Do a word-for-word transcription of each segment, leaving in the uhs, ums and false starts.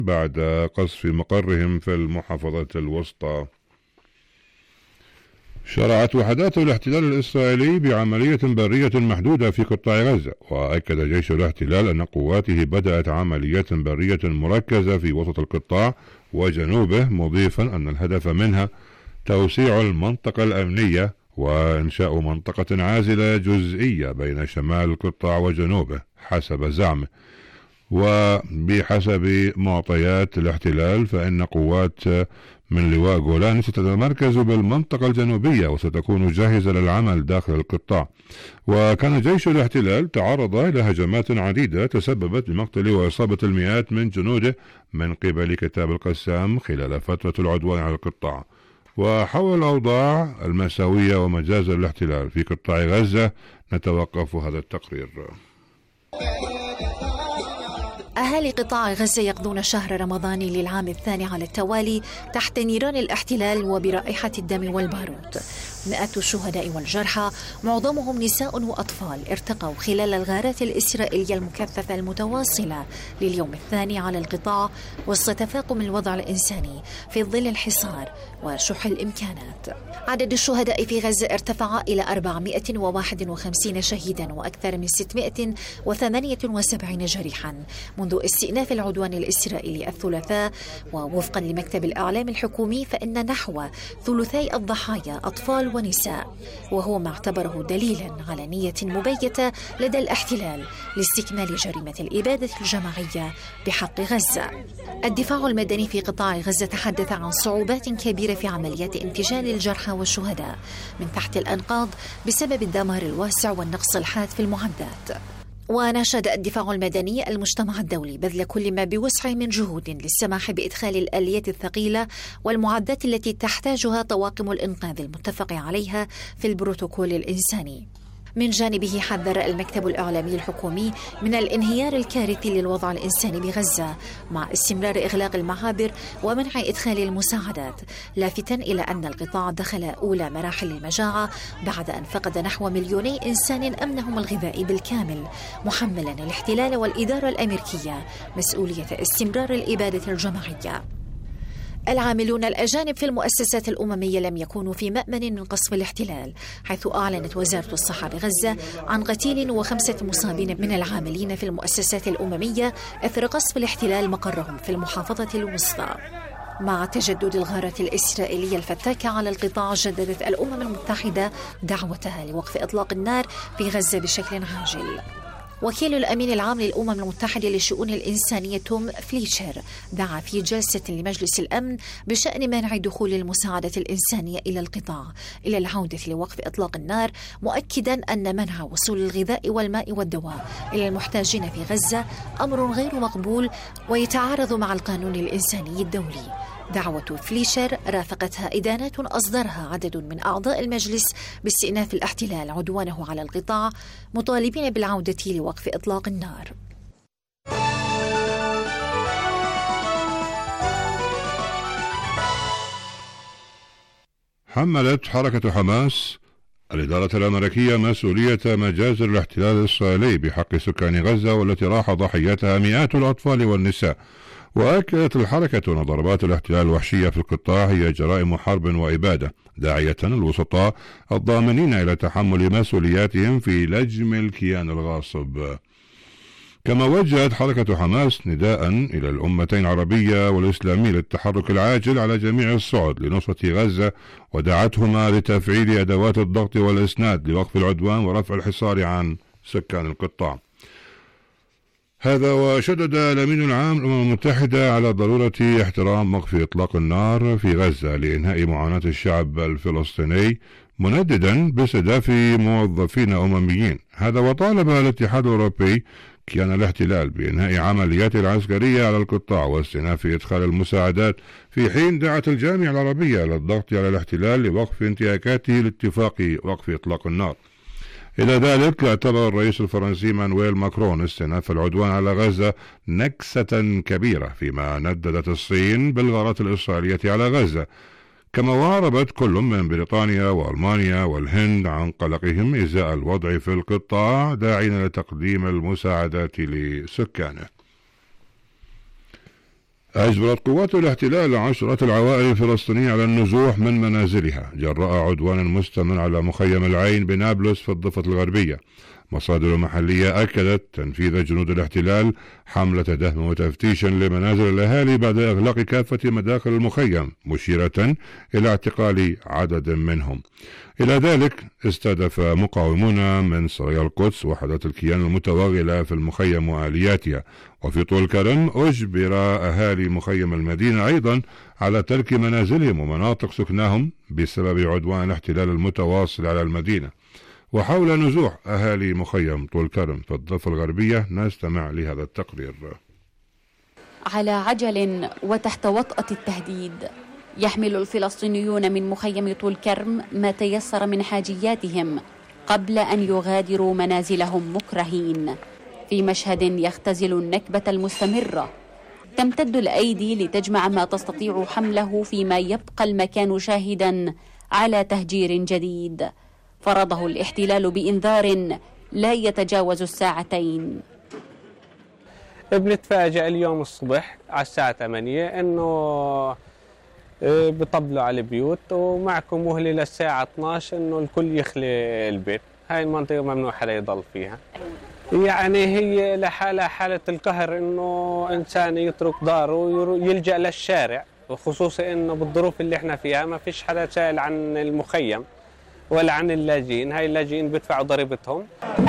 بعد قصف مقرهم في المحافظة الوسطى. شرعت وحدات الاحتلال الإسرائيلي بعملية برية محدودة في قطاع غزة، وأكد جيش الاحتلال أن قواته بدأت عملية برية مركزة في وسط القطاع وجنوبه، مضيفا أن الهدف منها توسيع المنطقة الأمنية وإنشاء منطقة عازلة جزئية بين شمال القطاع وجنوبه حسب زعمه. وبحسب معطيات الاحتلال فإن قوات من لواء جولان ستتمركز بالمنطقة الجنوبية وستكون جاهزة للعمل داخل القطاع. وكان جيش الاحتلال تعرض إلى هجمات عديدة تسببت بمقتل وإصابة المئات من جنوده من قبل كتاب القسام خلال فترة العدوان على القطاع. وحول الأوضاع المأساوية ومجازر الاحتلال في قطاع غزة نتوقف هذا التقرير. أهالي قطاع غزة يقضون شهر رمضان للعام الثاني على التوالي تحت نيران الاحتلال وبرائحة الدم والبارود. مئات الشهداء والجرحى معظمهم نساء وأطفال ارتقوا خلال الغارات الإسرائيلية المكثفة المتواصلة لليوم الثاني على القطاع وسط تفاقم الوضع الإنساني في ظل الحصار وشح الإمكانات. عدد الشهداء في غزة ارتفع إلى أربعمئة وواحد وخمسين شهيدا وأكثر من ستمئة وثمانية وسبعين جريحا منذ استئناف العدوان الإسرائيلي الثلاثاء. ووفقا لمكتب الإعلام الحكومي فإن نحو ثلثي الضحايا أطفال ونساء، وهو ما اعتبره دليلا على نية مبيتة لدى الاحتلال لاستكمال جريمة الإبادة الجماعية بحق غزة. الدفاع المدني في قطاع غزة تحدث عن صعوبات كبيرة في عمليات انتشال الجرحى والشهداء من تحت الأنقاض بسبب الدمار الواسع والنقص الحاد في المعدات. وناشد الدفاع المدني المجتمع الدولي بذل كل ما بوسعه من جهود للسماح بإدخال الآليات الثقيلة والمعدات التي تحتاجها طواقم الإنقاذ المتفق عليها في البروتوكول الإنساني. من جانبه حذر المكتب الإعلامي الحكومي من الانهيار الكارثي للوضع الإنساني بغزة مع استمرار إغلاق المعابر ومنع إدخال المساعدات، لافتاً إلى أن القطاع دخل أولى مراحل المجاعة بعد أن فقد نحو مليوني إنسان أمنهم الغذائي بالكامل، محملاً الاحتلال والإدارة الأمريكية مسؤولية استمرار الإبادة الجماعية. العاملون الأجانب في المؤسسات الأممية لم يكونوا في مأمن من قصف الاحتلال، حيث أعلنت وزارة الصحة بغزة عن قتيل وخمسة مصابين من العاملين في المؤسسات الأممية إثر قصف الاحتلال مقرهم في المحافظة الوسطى. مع تجدد الغارات الإسرائيلية الفتاكة على القطاع، جددت الأمم المتحدة دعوتها لوقف إطلاق النار في غزة بشكل عاجل. وكيل الأمين العام للأمم المتحدة للشؤون الإنسانية توم فليتشر دعا في جلسة لمجلس الأمن بشأن منع دخول المساعدة الإنسانية إلى القطاع إلى العودة لوقف إطلاق النار، مؤكدا أن منع وصول الغذاء والماء والدواء إلى المحتاجين في غزة أمر غير مقبول ويتعارض مع القانون الإنساني الدولي. دعوة فليشر رافقتها إدانات أصدرها عدد من أعضاء المجلس باستئناف الاحتلال عدوانه على القطاع، مطالبين بالعودة لوقف إطلاق النار. حملت حركة حماس الإدارة الأمريكية مسؤولية مجازر الاحتلال الإسرائيلي بحق سكان غزة والتي راح ضحيتها مئات الأطفال والنساء. وأكدت الحركة أن ضربات الاحتلال الوحشية في القطاع هي جرائم حرب وإبادة، داعية الوسطاء الضامنين إلى تحمل مسؤولياتهم في لجم الكيان الغاصب. كما وجهت حركة حماس نداء إلى الأمتين العربية والإسلامية للتحرك العاجل على جميع الصعد لنصرة غزة، ودعتهما لتفعيل أدوات الضغط والإسناد لوقف العدوان ورفع الحصار عن سكان القطاع. هذا وشدد الأمين العام للأمم المتحدة على ضرورة احترام وقف إطلاق النار في غزة لإنهاء معاناة الشعب الفلسطيني، منددا باستهداف موظفين أمميين. هذا وطالب الاتحاد الأوروبي كيان الاحتلال بإنهاء عملياته العسكرية على القطاع واستئناف إدخال المساعدات، في حين دعت الجامعة العربية للضغط على الاحتلال لوقف انتهاكاته لاتفاق وقف إطلاق النار. إلى ذلك اعتبر الرئيس الفرنسي مانويل ماكرون استئناف العدوان على غزة نكسة كبيرة، فيما نددت الصين بالغارات الإسرائيلية على غزة. كما وهربت كل من بريطانيا وألمانيا والهند عن قلقهم إزاء الوضع في القطاع، داعين لتقديم المساعدات لسكانه. أجبرت قوات الاحتلال عشرات العوائل الفلسطينية على النزوح من منازلها جراء عدوان مستمر على مخيم العين بنابلس في الضفة الغربية. مصادر محلية أكدت تنفيذ جنود الاحتلال حملة دهم وتفتيش لمنازل الأهالي بعد إغلاق كافة مداخل المخيم، مشيرة إلى اعتقال عدد منهم. إلى ذلك استهدف مقاومون من سرايا القدس وحدات الكيان المتوغلة في المخيم وآلياتها. وفي طول كرم أجبر أهالي مخيم المدينة أيضا على ترك منازلهم ومناطق سكناهم بسبب عدوان الاحتلال المتواصل على المدينة. وحول نزوح أهالي مخيم طول كرم في الضفة الغربية نستمع لهذا التقرير. على عجل وتحت وطأة التهديد يحمل الفلسطينيون من مخيم طول كرم ما تيسر من حاجياتهم قبل أن يغادروا منازلهم مكرهين، في مشهد يختزل النكبة المستمرة. تمتد الأيدي لتجمع ما تستطيع حمله فيما يبقى المكان شاهدا على تهجير جديد فرضه الاحتلال بإنذار لا يتجاوز الساعتين. بنتفاجأ اليوم الصبح على الساعة ثمانية إنه بيطبلوا على البيوت ومعكم مهلة للساعة اثني عشر إنه الكل يخلي البيت. هاي المنطقة ممنوع حدا يضل فيها. يعني هي لحالها حالة القهر إنه إنسان يترك داره ويلجأ للشارع، وخصوصا إنه بالظروف اللي إحنا فيها ما فيش حدا سائل عن المخيم ولا عن اللاجئين. هاي اللاجئين بيدفعوا ضريبتهم.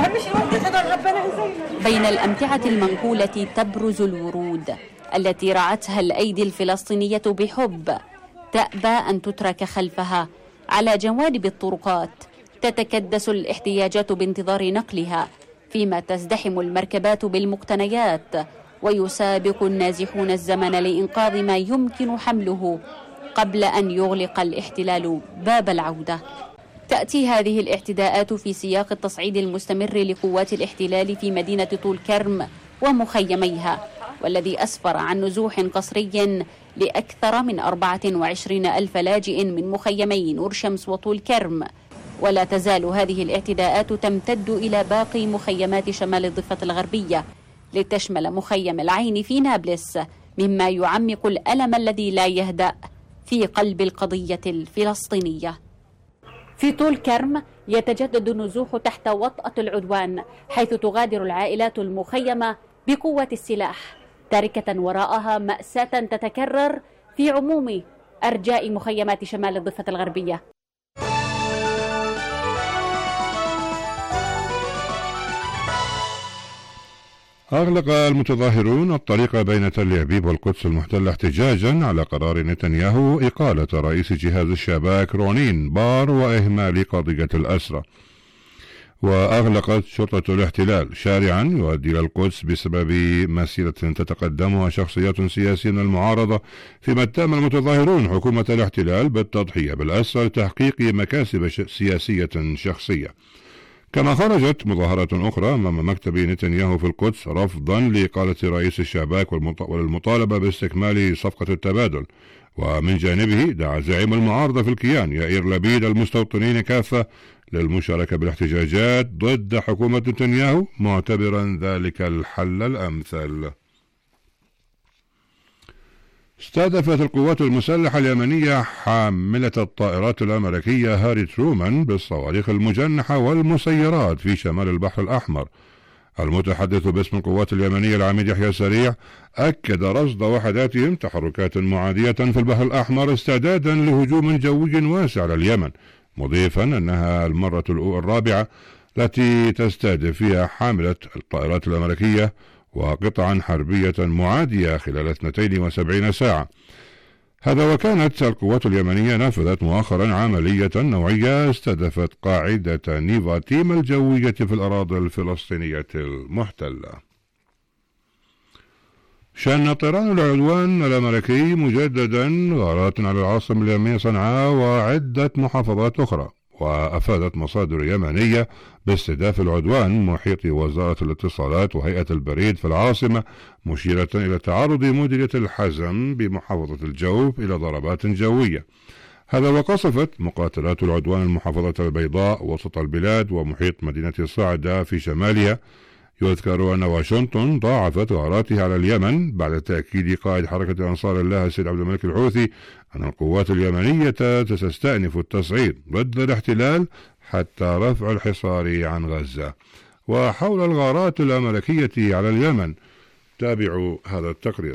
بين الأمتعة المنقولة تبرز الورود التي رعتها الأيدي الفلسطينية بحب، تأبى أن تترك خلفها. على جوانب الطرقات تتكدس الاحتياجات بانتظار نقلها، فيما تزدحم المركبات بالمقتنيات ويسابق النازحون الزمن لإنقاذ ما يمكن حمله قبل أن يغلق الاحتلال باب العودة. تأتي هذه الاعتداءات في سياق التصعيد المستمر لقوات الاحتلال في مدينة طول كرم ومخيميها، والذي أسفر عن نزوح قسري لأكثر من أربعة وعشرين ألف لاجئ من مخيمي نور شمس وطول كرم. ولا تزال هذه الاعتداءات تمتد إلى باقي مخيمات شمال الضفة الغربية لتشمل مخيم العين في نابلس، مما يعمق الألم الذي لا يهدأ في قلب القضية الفلسطينية. في طول كرم يتجدد النزوح تحت وطأة العدوان، حيث تغادر العائلات المخيمة بقوة السلاح، تاركة وراءها مأساة تتكرر في عموم أرجاء مخيمات شمال الضفة الغربية. أغلق المتظاهرون الطريق بين تل أبيب والقدس المحتلة احتجاجا على قرار نتنياهو إقالة رئيس جهاز الشباك رونين بار وإهمال قضية الأسرى. وأغلقت شرطة الاحتلال شارعا يؤدي إلى القدس بسبب مسيرة تتقدمها شخصيات سياسية المعارضة، فيما اتهم المتظاهرون حكومة الاحتلال بالتضحية بالأسرى لتحقيق مكاسب سياسية شخصية. كما خرجت مظاهرة أخرى أمام مكتب نتنياهو في القدس رفضا لإقالة رئيس الشباك والمطالبة باستكمال صفقة التبادل. ومن جانبه دعا زعيم المعارضة في الكيان يائير لبيد المستوطنين كافة للمشاركة بالاحتجاجات ضد حكومة نتنياهو، معتبرا ذلك الحل الأمثل. استهدفت القوات المسلحة اليمنية حاملة الطائرات الأمريكية هاري ترومان بالصواريخ المجنحة والمسيرات في شمال البحر الأحمر. المتحدث باسم القوات اليمنية العميد يحيى سريع أكد رصد وحداتهم تحركات معادية في البحر الأحمر استعدادا لهجوم جوي واسع على اليمن، مضيفا أنها المرة الرابعة التي تستهدف فيها حاملة الطائرات الأمريكية وقطعا حربية معادية خلال اثنتين وسبعين ساعة. هذا وكانت القوات اليمنية نفذت مؤخرا عملية نوعية استهدفت قاعدة نيفا تيم الجوية في الأراضي الفلسطينية المحتلة. شن طيران العدوان الأمريكي مجددا غارات على العاصمة اليمنية صنعاء وعدة محافظات أخرى. وأفادت مصادر يمنية باستهداف العدوان محيط وزارة الاتصالات وهيئة البريد في العاصمة، مشيرة إلى تعرض مديرية الحزم بمحافظة الجوف إلى ضربات جوية. هذا وقصفت مقاتلات العدوان المحافظة البيضاء وسط البلاد ومحيط مدينة صعدة في شمالها، يذكر أن واشنطن ضاعفت غاراتها على اليمن بعد تأكيد قائد حركة أنصار الله السيد عبد الملك الحوثي أن القوات اليمنية ستستأنف التصعيد ضد الاحتلال حتى رفع الحصار عن غزة. وحول الغارات الأمريكية على اليمن تابعوا هذا التقرير.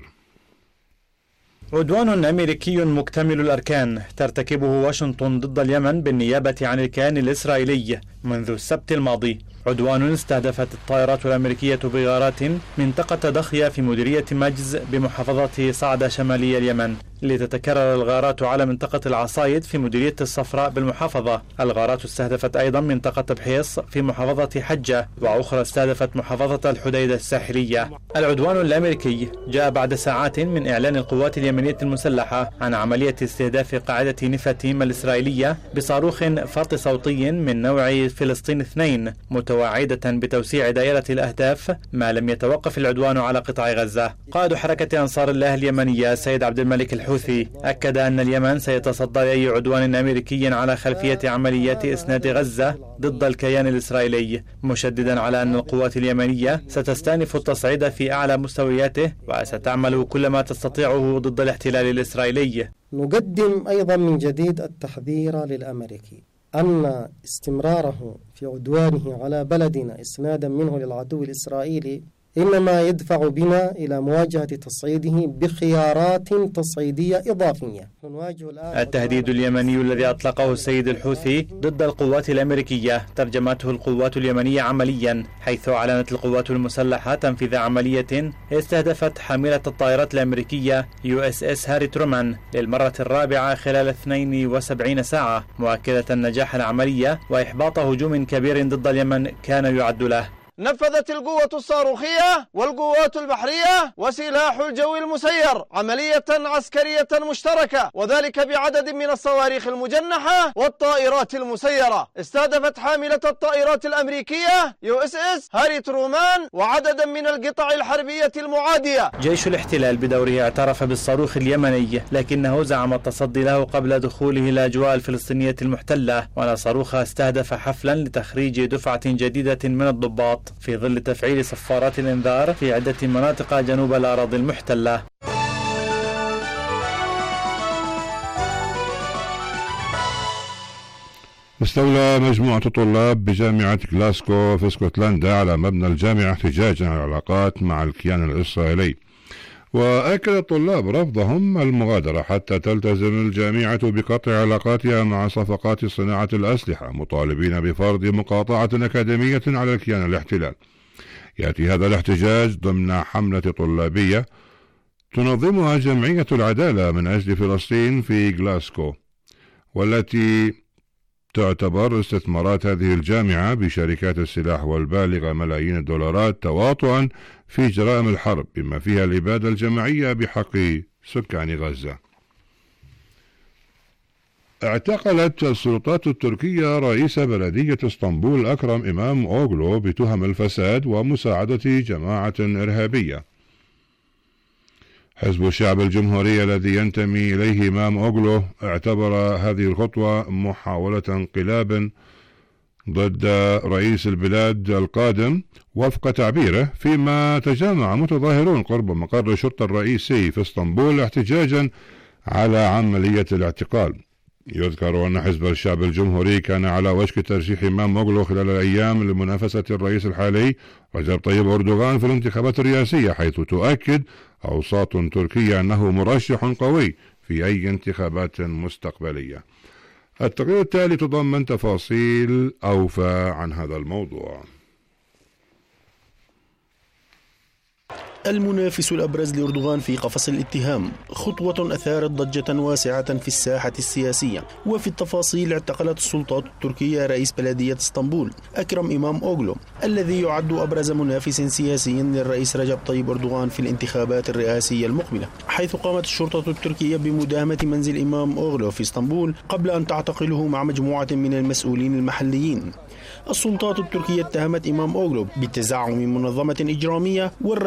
عدوان أمريكي مكتمل الأركان ترتكبه واشنطن ضد اليمن بالنيابة عن الكيان الإسرائيلي منذ السبت الماضي. عدوان استهدفت الطائرات الأمريكية بغارات منطقة دخية في مديرية مجز بمحافظة صعدة شمالي اليمن، لتتكرر الغارات على منطقة العصايد في مديرية الصفراء بالمحافظة. الغارات استهدفت أيضا منطقة بحيص في محافظة حجة، وأخرى استهدفت محافظة الحديدة الساحلية. العدوان الأمريكي جاء بعد ساعات من إعلان القوات اليمنية المسلحة عن عملية استهداف قاعدة نفاتيم الإسرائيلية بصاروخ فرط صوتي من نوع فلسطين اثنين، متوعدة بتوسيع دائرة الأهداف ما لم يتوقف العدوان على قطاع غزة. قائد حركة أنصار الله اليمنية السيد عبد الملك الحوثي أكد أن اليمن سيتصدى لأي عدوان أمريكي على خلفية عمليات إسناد غزة ضد الكيان الإسرائيلي، مشددا على أن القوات اليمنية ستستأنف التصعيد في أعلى مستوياته وستعمل كل ما تستطيعه ضد الاحتلال الإسرائيلي. نقدم أيضا من جديد التحذير للأمريكي أن استمراره في عدوانه على بلدنا إسنادا منه للعدو الإسرائيلي إنما يدفع بنا إلى مواجهة تصعيده بخيارات تصعيدية إضافية. التهديد اليمني الذي أطلقه السيد الحوثي ضد القوات الأمريكية ترجمته القوات اليمنية عمليا، حيث أعلنت القوات المسلحة تنفيذ عملية استهدفت حاملة الطائرات الأمريكية يو إس إس هاري ترومان للمرة الرابعة خلال اثنتين وسبعين ساعة، مؤكدة نجاح العملية وإحباط هجوم كبير ضد اليمن كان يعد له. نفذت القوة الصاروخية والقوات البحرية وسلاح الجو المسير عملية عسكرية مشتركة، وذلك بعدد من الصواريخ المجنحة والطائرات المسيرة. استهدفت حاملة الطائرات الأمريكية يو إس إس هاري ترومان وعددا من القطع الحربية المعادية. جيش الاحتلال بدوره اعترف بالصاروخ اليمني، لكنه زعم التصدي له قبل دخوله الأجواء الفلسطينية المحتلة، وأن صاروخ استهدف حفلا لتخريج دفعة جديدة من الضباط في ظل تفعيل صفارات الإنذار في عدة مناطق جنوب الأراضي المحتلة. استولى مجموعة طلاب بجامعة غلاسكو في اسكتلندا على مبنى الجامعة احتجاجا على العلاقات مع الكيان الإسرائيلي، وأكد الطلاب رفضهم المغادرة حتى تلتزم الجامعة بقطع علاقاتها مع صفقات صناعة الأسلحة، مطالبين بفرض مقاطعة أكاديمية على الكيان الاحتلال. يأتي هذا الاحتجاج ضمن حملة طلابية تنظمها جمعية العدالة من أجل فلسطين في غلاسكو، والتي تعتبر استثمارات هذه الجامعة بشركات السلاح والبالغة ملايين الدولارات تواطؤا في جرائم الحرب، بما فيها الإبادة الجماعية بحق سكان غزة. اعتقلت السلطات التركية رئيس بلدية اسطنبول أكرم إمام أوغلو بتهم الفساد ومساعدة جماعة إرهابية. حزب الشعب الجمهوري الذي ينتمي إليه إمام أوغلو اعتبر هذه الخطوة محاولة انقلاب ضد رئيس البلاد القادم وفق تعبيره، فيما تجمع متظاهرون قرب مقر الشرطة الرئيسي في اسطنبول احتجاجا على عملية الاعتقال. يذكر أن حزب الشعب الجمهوري كان على وشك ترشيح إمام أوغلو خلال الأيام لمنافسة الرئيس الحالي رجب طيب أردوغان في الانتخابات الرئاسية، حيث تؤكد أوساط تركية أنه مرشح قوي في أي انتخابات مستقبلية. التقرير التالي تضمن تفاصيل أوفى عن هذا الموضوع. المنافس الأبرز لأردوغان في قفص الاتهام، خطوة أثارت ضجة واسعة في الساحة السياسية. وفي التفاصيل، اعتقلت السلطات التركية رئيس بلدية اسطنبول أكرم إمام أوغلو، الذي يعد أبرز منافس سياسي للرئيس رجب طيب أردوغان في الانتخابات الرئاسية المقبلة، حيث قامت الشرطة التركية بمداهمة منزل إمام أوغلو في اسطنبول قبل أن تعتقله مع مجموعة من المسؤولين المحليين. السلطات التركية اتهمت إمام أوغلو بالتزعم من منظمة إجرامية والرشوة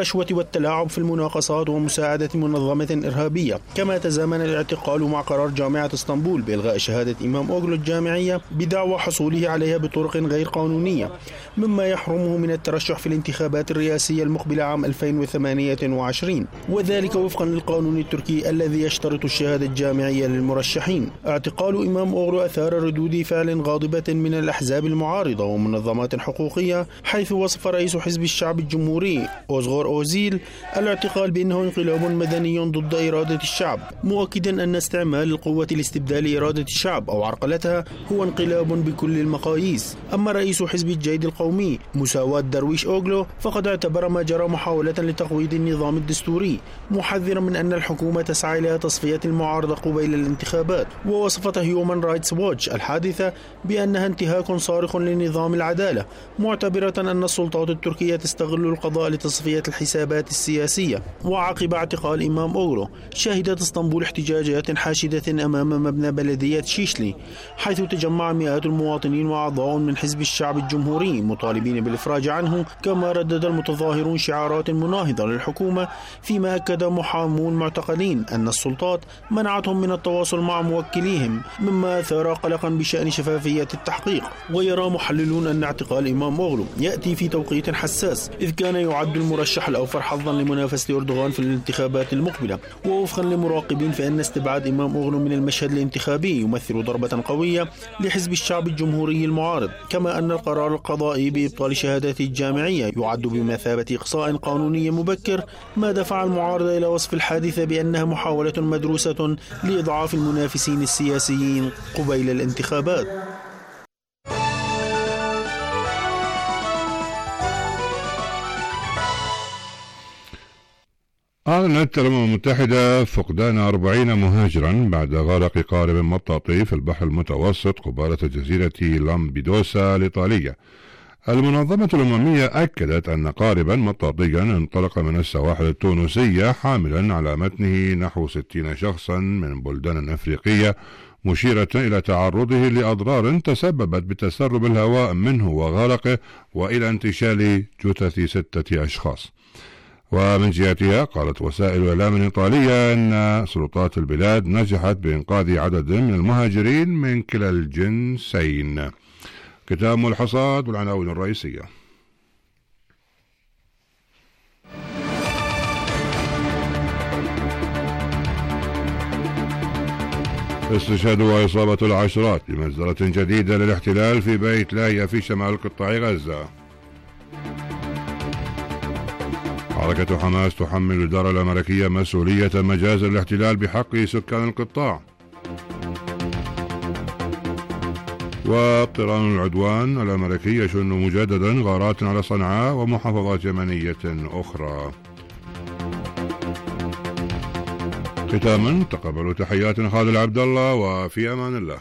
والتلاعب في المناقصات ومساعدة منظمة إرهابية. كما تزامن الاعتقال مع قرار جامعة اسطنبول بإلغاء شهادة إمام أوغلو الجامعية بدعوى حصوله عليها بطرق غير قانونية، مما يحرمه من الترشح في الانتخابات الرئاسية المقبلة عام ألفين وثمانية وعشرين، وذلك وفقا للقانون التركي الذي يشترط الشهادة الجامعية للمرشحين. اعتقال إمام أوغلو أثار ردود فعل غاضبة من الأحزاب المعارضة ومنظمات حقوقية، حيث وصف رئيس حزب الشعب الجمهوري أوزغور أوزيل الاعتقال بأنه انقلاب مدني ضد إرادة الشعب، مؤكدا أن استعمال القوة لاستبدال إرادة الشعب أو عرقلتها هو انقلاب بكل المقاييس. أما رئيس حزب الجيد القومي مساواة درويش أوغلو فقد اعتبر ما جرى محاولة لتقويض النظام الدستوري، محذرا من أن الحكومة تسعى إلى تصفية المعارضة قبيل الانتخابات، ووصفت هيومان رايتس ووتش الحادثة بأنها انتهاك صارخ لنظام العدالة، معتبرة أن السلطات التركية تستغل القضاء لتصفية الحسابات السياسية. وعقب اعتقال إمام أوغلو شهدت اسطنبول احتجاجات حاشدة أمام مبنى بلدية شيشلي، حيث تجمع مئات المواطنين وأعضاء من حزب الشعب الجمهوري مطالبين بالإفراج عنه. كما ردد المتظاهرون شعارات مناهضة للحكومة، فيما أكد محامون معتقلين أن السلطات منعتهم من التواصل مع موكليهم، مما أثار قلقا بشأن شفافية التحقيق. ويرى محللون أن اعتقال إمام أوغلو يأتي في توقيت حساس، إذ كان يعد المرشح الأوفر حظا لمنافسة أردوغان في الانتخابات المقبلة. ووفقا لمراقبين فإن استبعاد إمام أوغلو من المشهد الانتخابي يمثل ضربة قوية لحزب الشعب الجمهوري المعارض. كما أن القرار القضائي بإبطال شهادته الجامعية يعد بمثابة إقصاء قانوني مبكر، ما دفع المعارضة إلى وصف الحادثة بأنها محاولة مدروسة لإضعاف المنافسين السياسيين قبيل الانتخابات. أعلنت الأمم المتحدة فقدان أربعين مهاجرا بعد غرق قارب مطاطي في البحر المتوسط قبالة جزيرة لامبيدوسا الإيطالية. المنظمة الأممية أكدت أن قاربا مطاطيا انطلق من السواحل التونسية حاملا على متنه نحو ستين شخصا من بلدان أفريقية، مشيرة إلى تعرضه لأضرار تسببت بتسرب الهواء منه وغرقه وإلى انتشال جثث ستة أشخاص. ومن جهتها قالت وسائل إعلام إيطالية أن سلطات البلاد نجحت بإنقاذ عدد من المهاجرين من كلا الجنسين. ختام الحصاد والعناوين الرئيسية. استشهاد وإصابة العشرات بمجزرة جديدة للاحتلال في بيت لاهيا في شمال قطاع غزة. حركة حماس تحمل الإدارة الأمريكية مسؤولية مجازر الاحتلال بحق سكان القطاع. وطيران العدوان الأمريكي يشن مجددا غارات على صنعاء ومحافظات يمنية أخرى. ختاما تقبلوا تحيات خالد عبد الله، وفي أمان الله.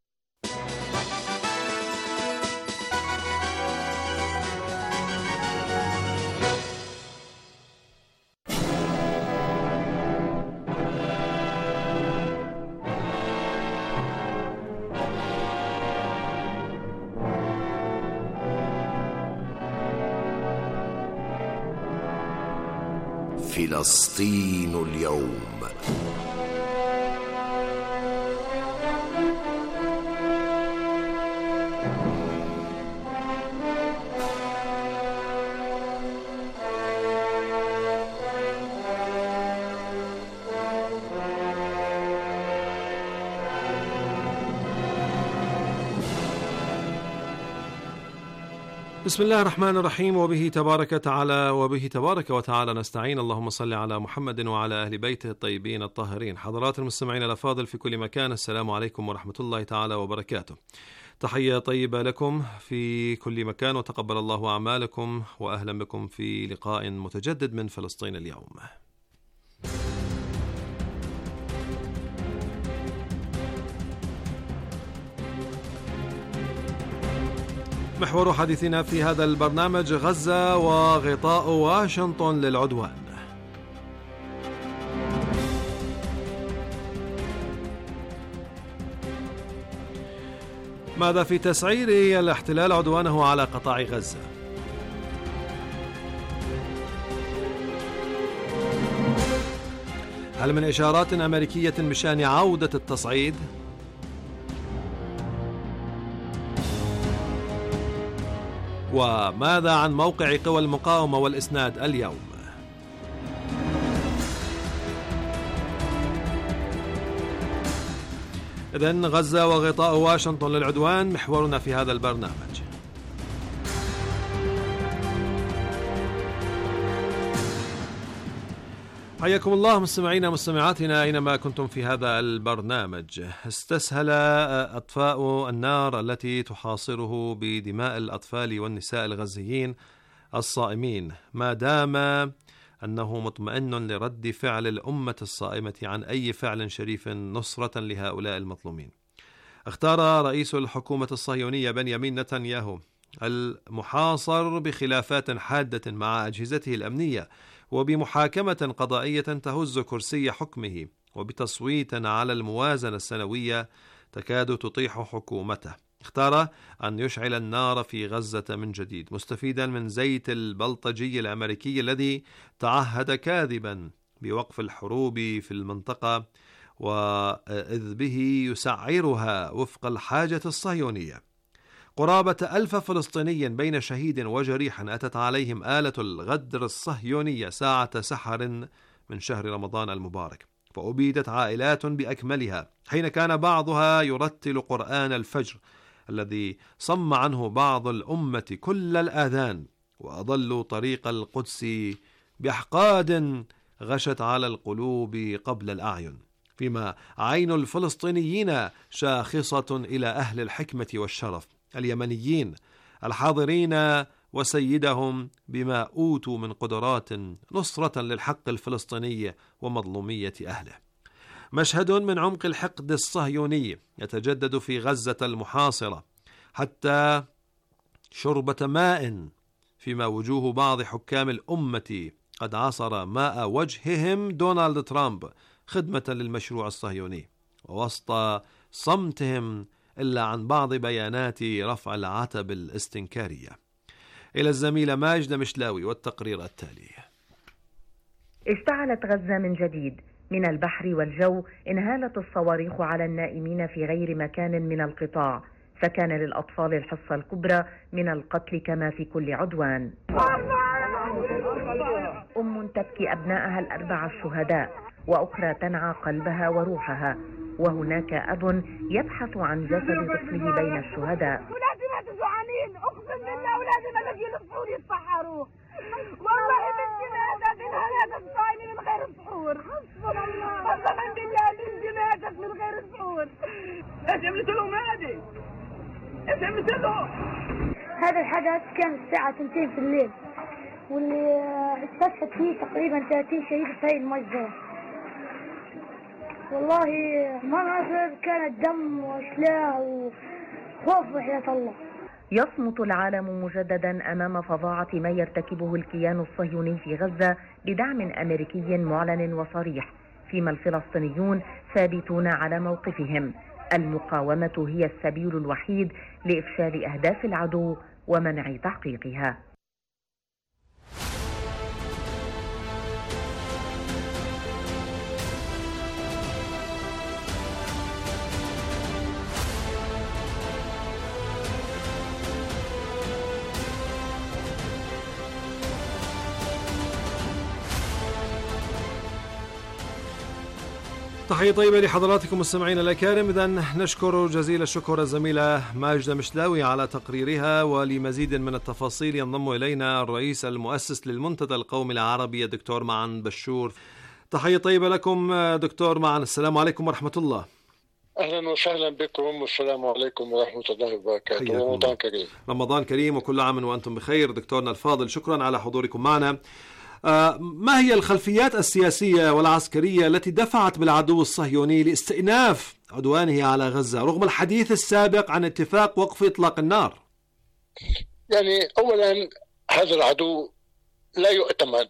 فلسطين اليوم. بسم الله الرحمن الرحيم، وبه تبارك تعالى وبه تبارك وتعالى نستعين. اللهم صل على محمد وعلى أهل بيته الطيبين الطاهرين. حضرات المستمعين الأفاضل في كل مكان، السلام عليكم ورحمة الله تعالى وبركاته. تحية طيبة لكم في كل مكان، وتقبل الله أعمالكم، وأهلا بكم في لقاء متجدد من فلسطين اليوم. محور حديثنا في هذا البرنامج غزة وغطاء واشنطن للعدوان. ماذا في تسعير الاحتلال عدوانه على قطاع غزة؟ هل من إشارات أمريكية بشأن عودة التصعيد؟ وماذا عن موقع قوى المقاومة والإسناد اليوم؟ إذن غزة وغطاء واشنطن للعدوان محورنا في هذا البرنامج. حياكم الله مستمعينا مستمعاتنا أينما كنتم في هذا البرنامج. استسهل أطفاء النار التي تحاصره بدماء الأطفال والنساء الغزيين الصائمين ما دام أنه مطمئن لرد فعل الأمة الصائمة عن أي فعل شريف نصرة لهؤلاء المظلومين. اختار رئيس الحكومة الصهيونية بنيامين نتنياهو المحاصر بخلافات حادة مع أجهزته الأمنية وبمحاكمة قضائية تهز كرسي حكمه وبتصويت على الموازنة السنوية تكاد تطيح حكومته. اختار أن يشعل النار في غزة من جديد مستفيدا من زيت البلطجي الأمريكي الذي تعهد كاذبا بوقف الحروب في المنطقة وإذ به يسعرها وفق الحاجة الصهيونية. قرابة ألف فلسطيني بين شهيد وجريح أتت عليهم آلة الغدر الصهيونية ساعة سحر من شهر رمضان المبارك، فأبيدت عائلات بأكملها حين كان بعضها يرتل قرآن الفجر الذي صم عنه بعض الأمة كل الآذان، وأضلوا طريق القدس بأحقاد غشت على القلوب قبل الأعين، فيما عين الفلسطينيين شاخصة إلى أهل الحكمة والشرف اليمنيين الحاضرين وسيدهم بما أوتوا من قدرات نصرة للحق الفلسطيني ومظلومية أهله. مشهد من عمق الحقد الصهيوني يتجدد في غزة المحاصرة حتى شربة ماء، فيما وجوه بعض حكام الأمة قد عصر ماء وجههم دونالد ترامب خدمة للمشروع الصهيوني، ووسط صمتهم إلا عن بعض بيانات رفع العتب الاستنكارية. إلى الزميلة ماجدة مشلاوي والتقرير التالي. اشتعلت غزة من جديد، من البحر والجو انهالت الصواريخ على النائمين في غير مكان من القطاع، فكان للأطفال الحصة الكبرى من القتل كما في كل عدوان. أم تبكي أبنائها الأربعة الشهداء، وأخرى تنعى قلبها وروحها، وهناك أب يبحث عن جسد طفله بين الشهداء. أولادي ماتوا جوعانين، أقسم بالله أولادي ما لاقيين السحور يتسحروا، والله بنتي ماتت انهالت الصايمة من غير السحور، قسما بالله بنتي ماتت من غير السحور. ايش عملت لهم هذه؟ ايش عملت لهم؟ هذا الحدث كان الساعة اثنتين في الليل، واللي استشهد فيه تقريبا ثلاثين شهيد في هاي المجزرة. والله مناظر كانت دم واشلاء وخوف وحياة الله. يصمت العالم مجددا أمام فظاعة ما يرتكبه الكيان الصهيوني في غزة بدعم أمريكي معلن وصريح، فيما الفلسطينيون ثابتون على موقفهم. المقاومة هي السبيل الوحيد لإفشال أهداف العدو ومنع تحقيقها. تحية طيبة لحضراتكم مستمعينا الأكارم. إذن نشكر جزيل الشكر الزميلة ماجدة مشلاوي على تقريرها، ولمزيد من التفاصيل ينضم إلينا الرئيس المؤسس للمنتدى القومي العربي الدكتور معن بشور. تحية طيبة لكم دكتور معن، السلام عليكم ورحمة الله. أهلا وسهلا بكم والسلام عليكم ورحمة الله وبركاته. رمضان كريم. رمضان كريم وكل عام وأنتم بخير. دكتورنا الفاضل شكرا على حضوركم معنا. ما هي الخلفيات السياسية والعسكرية التي دفعت بالعدو الصهيوني لاستئناف عدوانه على غزة رغم الحديث السابق عن اتفاق وقف إطلاق النار؟ يعني أولا هذا العدو لا يؤتمن،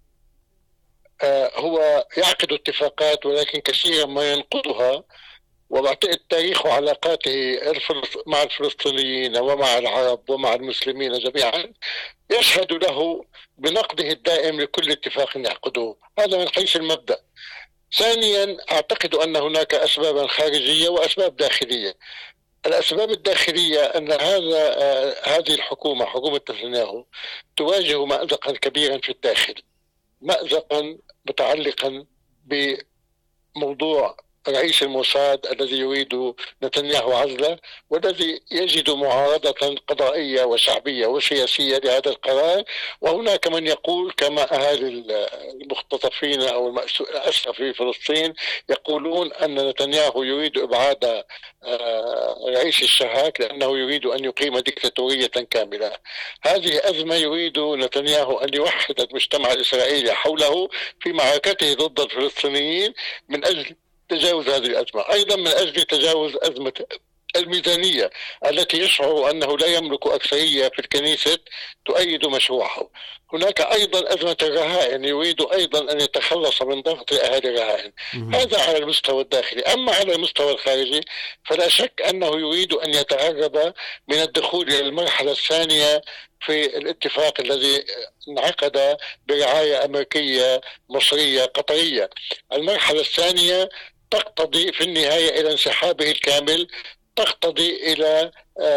هو يعقد اتفاقات ولكن كثيرا ما ينقضها، وبعتقد تاريخ علاقاته مع الفلسطينيين ومع العرب ومع المسلمين جميعا يشهد له بنقده الدائم لكل اتفاق يعقده. هذا من حيث المبدأ. ثانيا أعتقد أن هناك أسبابا خارجية وأسباب داخلية. الأسباب الداخلية أن هذا هذه الحكومة حكومة نتنياهو تواجه مأزقا كبيرا في الداخل، مأزقا متعلقا بموضوع رئيس الموساد الذي يريد نتنياهو عزله، والذي يجد معارضة قضائية وشعبية وسياسية لهذا القرار. وهناك من يقول كما أهالي المختطفين أو الأسرى في فلسطين يقولون أن نتنياهو يريد إبعاد رئيس الشهاك لأنه يريد أن يقيم ديكتاتورية كاملة. هذه أزمة يريد نتنياهو أن يوحد المجتمع الإسرائيلي حوله في معركته ضد الفلسطينيين من أجل تجاوز هذه الأزمة، أيضا من أجل تجاوز أزمة الميزانية التي يشعر أنه لا يملك أكثرية في الكنيسة تؤيد مشروعه. هناك أيضا أزمة الرهائن، يريد أيضا أن يتخلص من ضغط أهالي الرهائن. هذا على المستوى الداخلي. أما على المستوى الخارجي فلا شك أنه يريد أن يتعرب من الدخول إلى المرحلة الثانية في الاتفاق الذي انعقد برعاية أمريكية مصرية قطرية. المرحلة الثانية تقتضي في النهاية إلى انسحابه الكامل، تقتضي إلى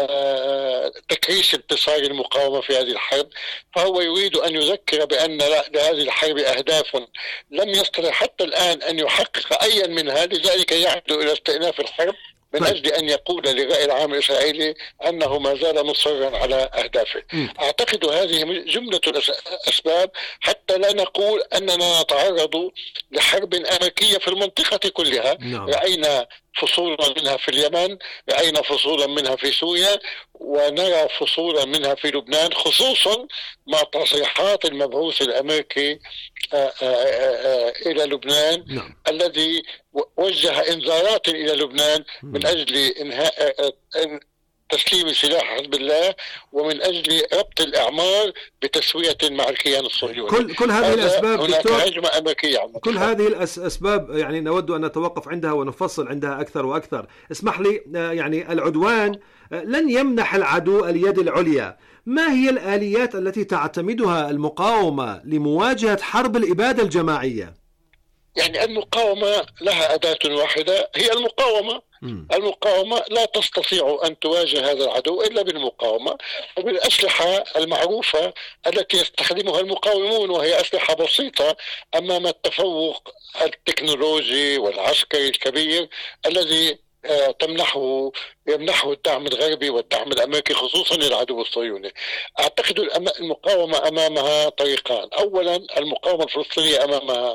تكريس انتصار المقاومة في هذه الحرب. فهو يريد أن يذكر بأن لهذه الحرب أهداف لم يستطع حتى الآن أن يحقق أيا منها، لذلك يعد إلى استئناف الحرب من أجل أن يقول للرأي العام الإسرائيلي أنه ما زال مصرا على أهدافه. أعتقد هذه جملة الأسباب حتى لا نقول أننا نتعرض لحرب أمريكية في المنطقة كلها. نعم. رأينا فصولا منها في اليمن، رأينا فصولا منها في سوريا، ونرى فصولا منها في لبنان، خصوصا مع تصريحات المبعوث الأمريكي آآ آآ إلى لبنان. نعم. الذي وجه إنذارات إلى لبنان من أجل إنهاء تسليم سلاح حزب الله ومن أجل ربط الأعمار بتسوية مع الكيان الصهيوني. كل كل هذه الأسباب هناك هجمة أمريكية عم. كل هذه الأسباب يعني نود أن نتوقف عندها ونفصل عندها أكثر وأكثر. اسمح لي، يعني العدوان لن يمنح العدو اليد العليا. ما هي الآليات التي تعتمدها المقاومة لمواجهة حرب الإبادة الجماعية؟ يعني المقاومة لها أداة واحدة، هي المقاومة. م. المقاومة لا تستطيع أن تواجه هذا العدو إلا بالمقاومة وبالأسلحة المعروفة التي يستخدمها المقاومون، وهي أسلحة بسيطة أمام التفوق التكنولوجي والعسكري الكبير الذي تمنحه يمنحه الدعم الغربي والدعم الأمريكي خصوصا للعدو الصهيوني. أعتقد المقاومة أمامها طريقان. أولا المقاومة الفلسطينية أمامها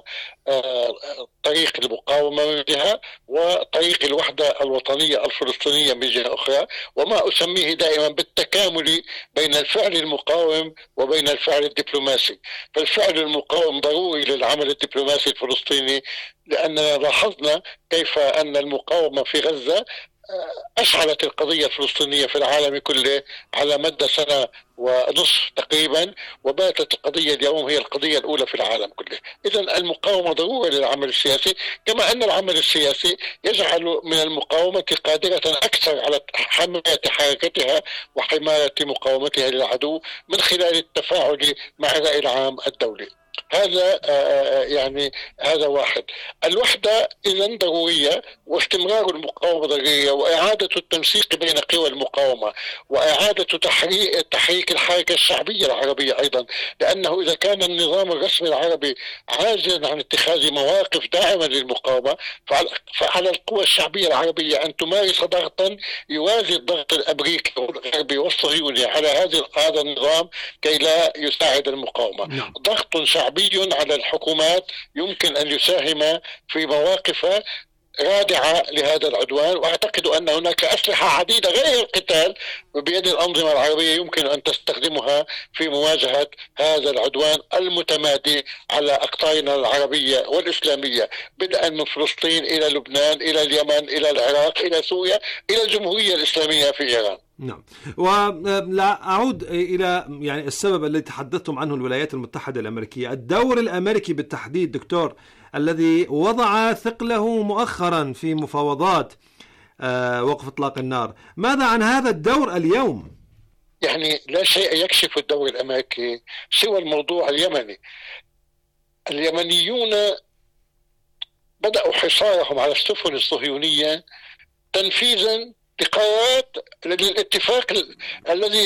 طريق المقاومة من جهة، وطريق الوحدة الوطنية الفلسطينية من جهة أخرى، وما أسميه دائما بالتكامل بين الفعل المقاوم وبين الفعل الدبلوماسي. فالفعل المقاوم ضروري للعمل الدبلوماسي الفلسطيني، لأننا لاحظنا كيف أن المقاومة في غزة أشعلت القضية الفلسطينية في العالم كله على مدى سنة ونصف تقريبا، وباتت القضية اليوم هي القضية الأولى في العالم كله. إذن المقاومة ضرورة للعمل السياسي، كما أن العمل السياسي يجعل من المقاومة قادرة أكثر على حماية حركتها وحماية مقاومتها للعدو من خلال التفاعل مع الرأي العام الدولي. هذا يعني هذا واحد. الوحدة إذن ضرورية، واستمرار المقاومة ضرورية، وإعادة التنسيق بين قوى المقاومة، وإعادة تحريك, تحريك الحركة الشعبية العربية أيضا، لأنه إذا كان النظام الرسمي العربي عاجزا عن اتخاذ مواقف داعمة للمقاومة، فعلى القوى الشعبية العربية أن تمارس ضغطا يوازي الضغط الأمريكي والغربي والصهيوني على هذا هذا النظام كي لا يساعد المقاومة. ضغط شعبي على الحكومات يمكن أن يساهم في مواقف رادعة لهذا العدوان. وأعتقد أن هناك أسلحة عديدة غير القتال بيد الأنظمة العربية يمكن أن تستخدمها في مواجهة هذا العدوان المتمادي على أقطارنا العربية والإسلامية، بدءا من فلسطين إلى لبنان إلى اليمن إلى العراق إلى سوريا إلى الجمهورية الإسلامية في إيران. نعم. ولا أعود إلى يعني السبب الذي تحدثتم عنه الولايات المتحدة الأمريكية، الدور الأمريكي بالتحديد دكتور الذي وضع ثقله مؤخرا في مفاوضات وقف إطلاق النار. ماذا عن هذا الدور اليوم؟ يعني لا شيء يكشف الدور الأمريكي سوى الموضوع اليمني. اليمنيون بدأوا حصارهم على السفن الصهيونية تنفيذا لقرارات للاتفاق الذي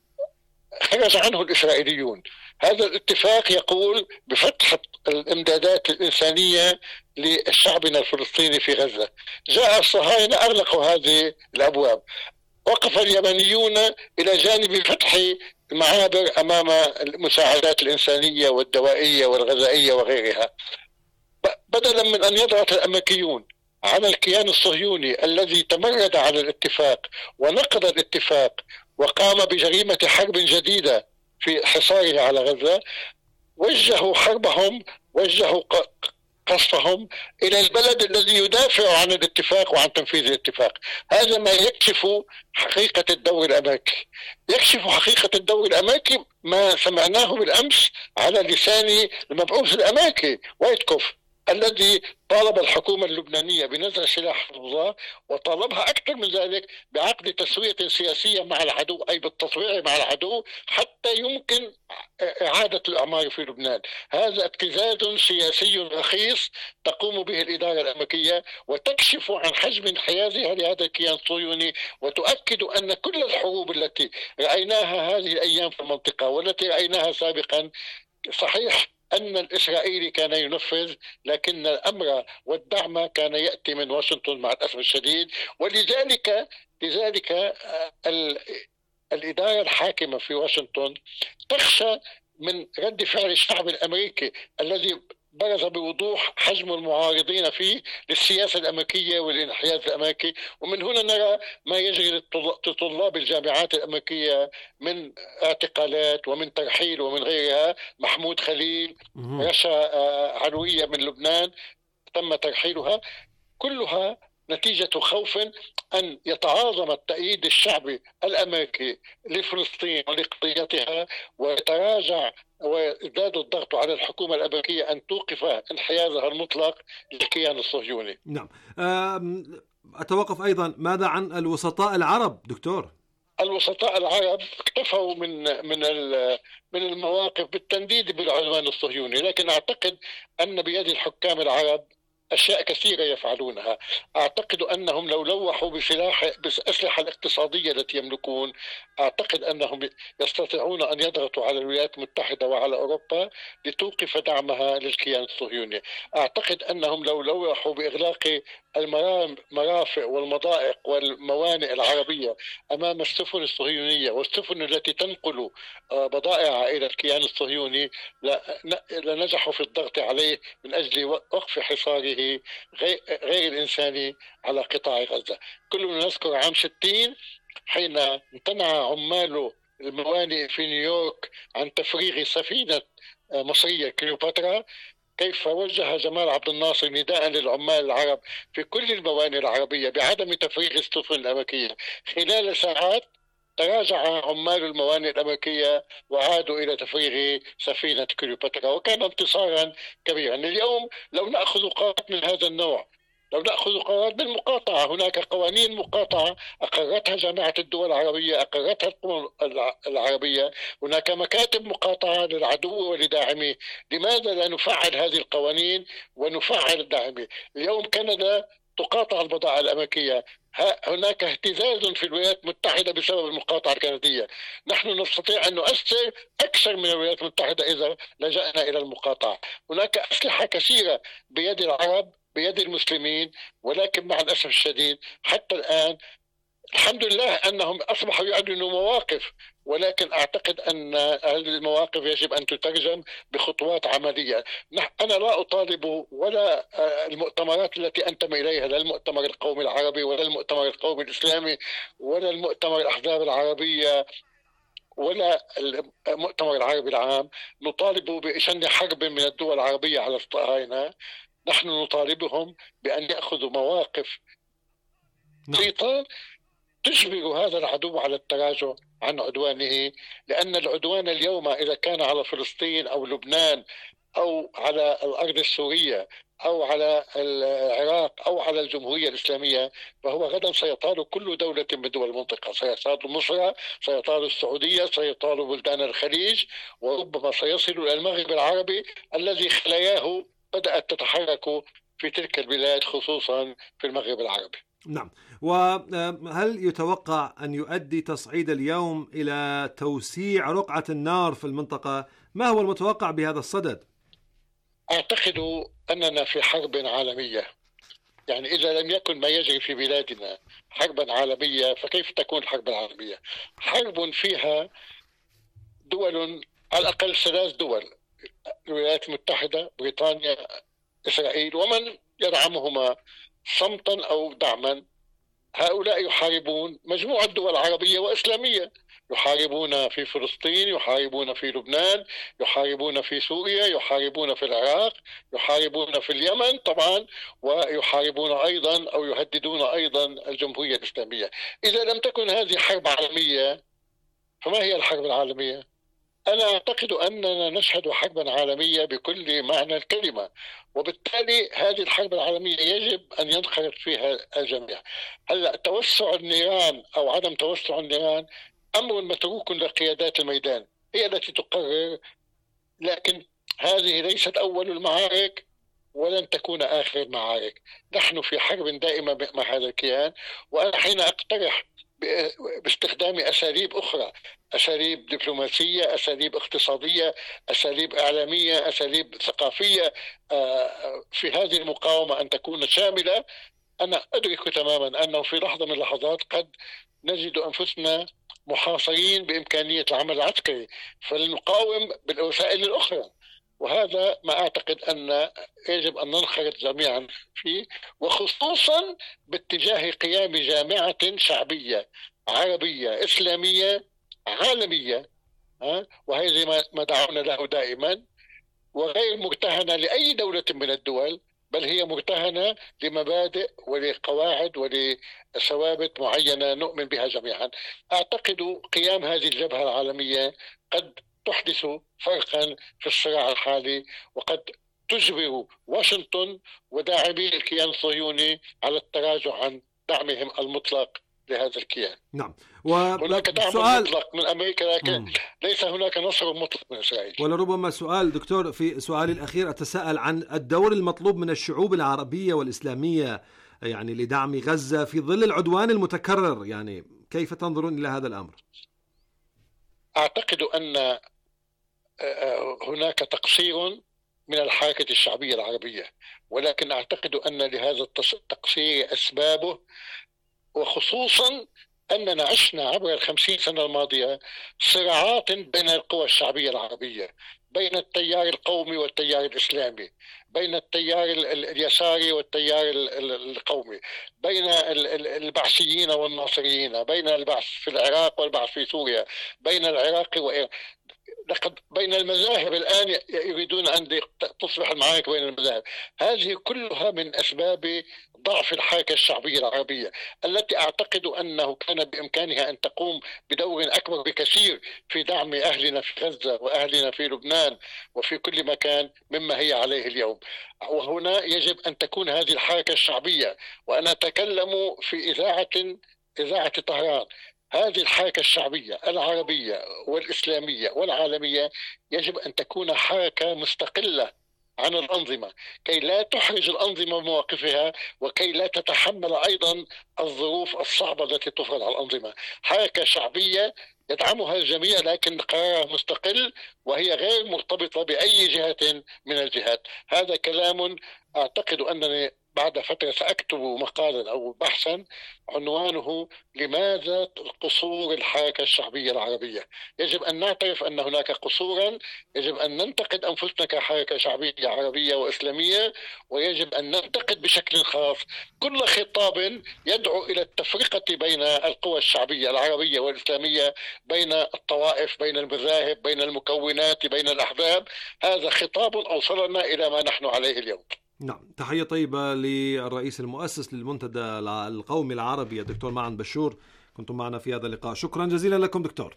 خرج عنه الإسرائيليون. هذا الاتفاق يقول بفتح الإمدادات الإنسانية لشعبنا الفلسطيني في غزة. جاء الصهاينة أغلقوا هذه الأبواب، وقف اليمنيون إلى جانب فتح المعابر أمام المساعدات الإنسانية والدوائية والغذائية وغيرها، بدلا من أن يضغط الأمريكيون على الكيان الصهيوني الذي تمرد على الاتفاق ونقض الاتفاق وقام بجريمة حرب جديدة في حصاره على غزة. وجهوا حربهم، وجهوا قصفهم إلى البلد الذي يدافع عن الاتفاق وعن تنفيذ الاتفاق. هذا ما يكشف حقيقة الدور الأمريكي. يكشف حقيقة الدور الأمريكي ما سمعناه بالأمس على لسان المبعوث الأمريكي وايتكوف، الذي طالب الحكومة اللبنانية بنزع سلاح حزب الله، وطالبها أكثر من ذلك بعقد تسوية سياسية مع العدو، أي بالتطويع مع العدو حتى يمكن إعادة الأعمار في لبنان. هذا ابتزاز سياسي رخيص تقوم به الإدارة الأمريكية، وتكشف عن حجم انحيازها لهذا الكيان الصهيوني، وتؤكد أن كل الحروب التي رأيناها هذه الأيام في المنطقة والتي رأيناها سابقا، صحيح أن الإسرائيلي كان ينفذ، لكن الأمر والدعم كان يأتي من واشنطن مع الأسف الشديد. ولذلك لذلك الإدارة الحاكمة في واشنطن تخشى من رد فعل الشعب الأمريكي الذي برز بوضوح حجم المعارضين فيه للسياسة الأمريكية والانحياز الأمريكي. ومن هنا نرى ما يجري لطلاب الجامعات الأمريكية من اعتقالات ومن ترحيل ومن غيرها. محمود خليل، رشا علوية من لبنان تم ترحيلها، كلها نتيجة خوف أن يتعاظم التأييد الشعبي الأمريكي لفلسطين ولقضيتها، ويتراجع ويزداد الضغط على الحكومة الأمريكية أن توقف انحيازها المطلق للكيان الصهيوني. نعم. أتوقف أيضا، ماذا عن الوسطاء العرب دكتور؟ الوسطاء العرب اكتفوا من من من المواقف بالتنديد بالعدوان الصهيوني، لكن أعتقد أن بيد الحكام العرب أشياء كثيرة يفعلونها. أعتقد أنهم لو لوحوا بسلاح بالأسلحة الاقتصادية التي يملكون، أعتقد أنهم يستطيعون أن يضغطوا على الولايات المتحدة وعلى أوروبا لتوقف دعمها للكيان الصهيوني. أعتقد أنهم لو لوحوا بإغلاق المرافق والمضائق والموانئ العربية أمام السفن الصهيونية والسفن التي تنقل بضائع إلى الكيان الصهيوني لنجحوا في الضغط عليه من أجل وقف حصاره غير الإنساني على قطاع غزة. كلنا نذكر عام ستين حين امتنع عمال الموانئ في نيويورك عن تفريغ سفينة مصرية كليوباترا، كيف وجه جمال عبد الناصر نداء للعمال العرب في كل الموانئ العربية بعدم تفريغ السفن الأمريكية. خلال ساعات تراجع عمال الموانئ الأمريكية وعادوا إلى تفريغ سفينة كليوباترا، وكان انتصارا كبيرا. اليوم لو نأخذ قرارات من هذا النوع، لو نأخذ قرارات بالمقاطعة، هناك قوانين مقاطعة أقرتها جامعة الدول العربية، أقرتها القوى العربية، هناك مكاتب مقاطعة للعدو ولداعميه. لماذا لا نفعل هذه القوانين ونفعل داعميه؟ اليوم كندا تقاطع البضائع الأمريكية، هناك اهتزاز في الولايات المتحدة بسبب المقاطعة الكندية. نحن نستطيع أن نؤثر أكثر من الولايات المتحدة إذا لجأنا إلى المقاطعة. هناك أسلحة كثيرة بيد العرب بيد المسلمين، ولكن مع الأسف الشديد حتى الآن الحمد لله أنهم أصبحوا يعلنوا مواقف، ولكن أعتقد أن هذه المواقف يجب أن تترجم بخطوات عملية. أنا لا أطالب ولا المؤتمرات التي أنتمي إليها، لا المؤتمر القومي العربي ولا المؤتمر القومي الإسلامي ولا المؤتمر الأحزاب العربية ولا المؤتمر العربي العام، نطالب بشن حرب من الدول العربية على الصهاينة. نحن نطالبهم بأن يأخذوا مواقف بسيطة تجبر هذا العدو على التراجع عن عدوانه، لأن العدوان اليوم إذا كان على فلسطين أو لبنان أو على الأرض السورية أو على العراق أو على الجمهورية الإسلامية، فهو غدا سيطال كل دولة من دول المنطقة، سيطال مصر، سيطال السعودية، سيطال بلدان الخليج، وربما سيصل إلى المغرب العربي الذي خلاياه بدأت تتحرك في تلك البلاد خصوصا في المغرب العربي. نعم. وهل يتوقع أن يؤدي تصعيد اليوم إلى توسيع رقعة النار في المنطقة؟ ما هو المتوقع بهذا الصدد؟ أعتقد أننا في حرب عالمية. يعني إذا لم يكن ما يجري في بلادنا حربا عالمية فكيف تكون الحرب العالمية؟ حرب فيها دول، على الأقل ثلاث دول، الولايات المتحدة، بريطانيا، إسرائيل، ومن يدعمهما صمتا أو دعما. هؤلاء يحاربون مجموعة دول عربية وإسلامية، يحاربون في فلسطين، يحاربون في لبنان، يحاربون في سوريا، يحاربون في العراق، يحاربون في اليمن طبعا، ويحاربون أيضا أو يهددون أيضا الجمهورية الإسلامية. إذا لم تكن هذه حرب عالمية فما هي الحرب العالمية؟ أنا أعتقد أننا نشهد حربا عالمية بكل معنى الكلمة، وبالتالي هذه الحرب العالمية يجب أن ينخرط فيها الجميع. هلأ توسع النيران أو عدم توسع النيران أمر متروك لقيادات الميدان، هي التي تقرر، لكن هذه ليست أول المعارك ولن تكون آخر المعارك. نحن في حرب دائمة مع هذا الكيان، وأنا حين أقترح باستخدام أساليب أخرى، أساليب دبلوماسية، أساليب اقتصادية، أساليب إعلامية، أساليب ثقافية في هذه المقاومة أن تكون شاملة، أنا أدرك تماما أنه في لحظة من اللحظات قد نجد أنفسنا محاصرين بإمكانية العمل العسكري، فلنقاوم بالوسائل الأخرى. وهذا ما أعتقد أن يجب أن ننخرط جميعا فيه، وخصوصا باتجاه قيام جامعة شعبية عربية إسلامية عالمية، وهذا ما دعونا له دائما، وغير مرتهنة لأي دولة من الدول، بل هي مرتهنة لمبادئ ولقواعد ولثوابت معينة نؤمن بها جميعا. أعتقد قيام هذه الجبهة العالمية قد تحدث فرقا في الصراع الحالي، وقد تجبر واشنطن وداعمي الكيان الصهيوني على التراجع عن دعمهم المطلق لهذا الكيان. نعم. هناك دعم سؤال... مطلق من أمريكا، لكن مم. ليس هناك نصر مطلق من إسرائيل. ولربما سؤال دكتور، في سؤالي الأخير أتساءل عن الدور المطلوب من الشعوب العربية والإسلامية يعني لدعم غزة في ظل العدوان المتكرر، يعني كيف تنظرون إلى هذا الأمر؟ أعتقد أن هناك تقصير من الحركة الشعبية العربية، ولكن أعتقد أن لهذا التقصير أسبابه، وخصوصا أننا عشنا عبر الخمسين سنة الماضية صراعات بين القوى الشعبية العربية، بين التيار القومي والتيار الإسلامي، بين التيار اليساري والتيار القومي، بين البعثيين والناصريين، بين البعث في العراق والبعث في سوريا، بين العراق وإيران، لقد بين المذاهب الآن يريدون أن تصبح المعارك بين المذاهب. هذه كلها من أسباب ضعف الحركة الشعبية العربية، التي أعتقد أنه كان بإمكانها أن تقوم بدور أكبر بكثير في دعم أهلنا في غزة وأهلنا في لبنان وفي كل مكان مما هي عليه اليوم. وهنا يجب أن تكون هذه الحركة الشعبية، وأنا أتكلم في إذاعة إذاعة طهران، هذه الحركة الشعبية العربية والإسلامية والعالمية يجب أن تكون حركة مستقلة عن الأنظمة، كي لا تحرج الأنظمة بمواقفها، وكي لا تتحمل أيضا الظروف الصعبة التي تفرض على الأنظمة. حركة شعبية يدعمها الجميع لكن قرارها مستقل، وهي غير مرتبطة بأي جهة من الجهات. هذا كلام أعتقد أنني بعد فترة سأكتب مقالا أو بحثا عنوانه لماذا قصور الحركة الشعبية العربية. يجب أن نعترف أن هناك قصورا، يجب أن ننتقد أنفسنا كحركة شعبية عربية وإسلامية، ويجب أن ننتقد بشكل خاص كل خطاب يدعو إلى التفرقة بين القوى الشعبية العربية والإسلامية، بين الطوائف، بين المذاهب، بين المكونات، بين الأحزاب. هذا خطاب أوصلنا إلى ما نحن عليه اليوم. نعم. تحية طيبة للرئيس المؤسس للمنتدى القومي العربي الدكتور معن بشور، كنتم معنا في هذا اللقاء. شكرا جزيلا لكم دكتور.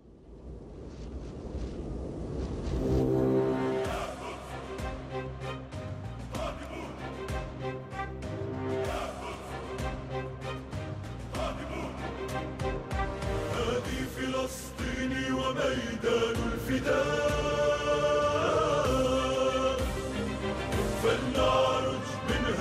هذه فلسطين وميدان الفداء، فلنعرج منها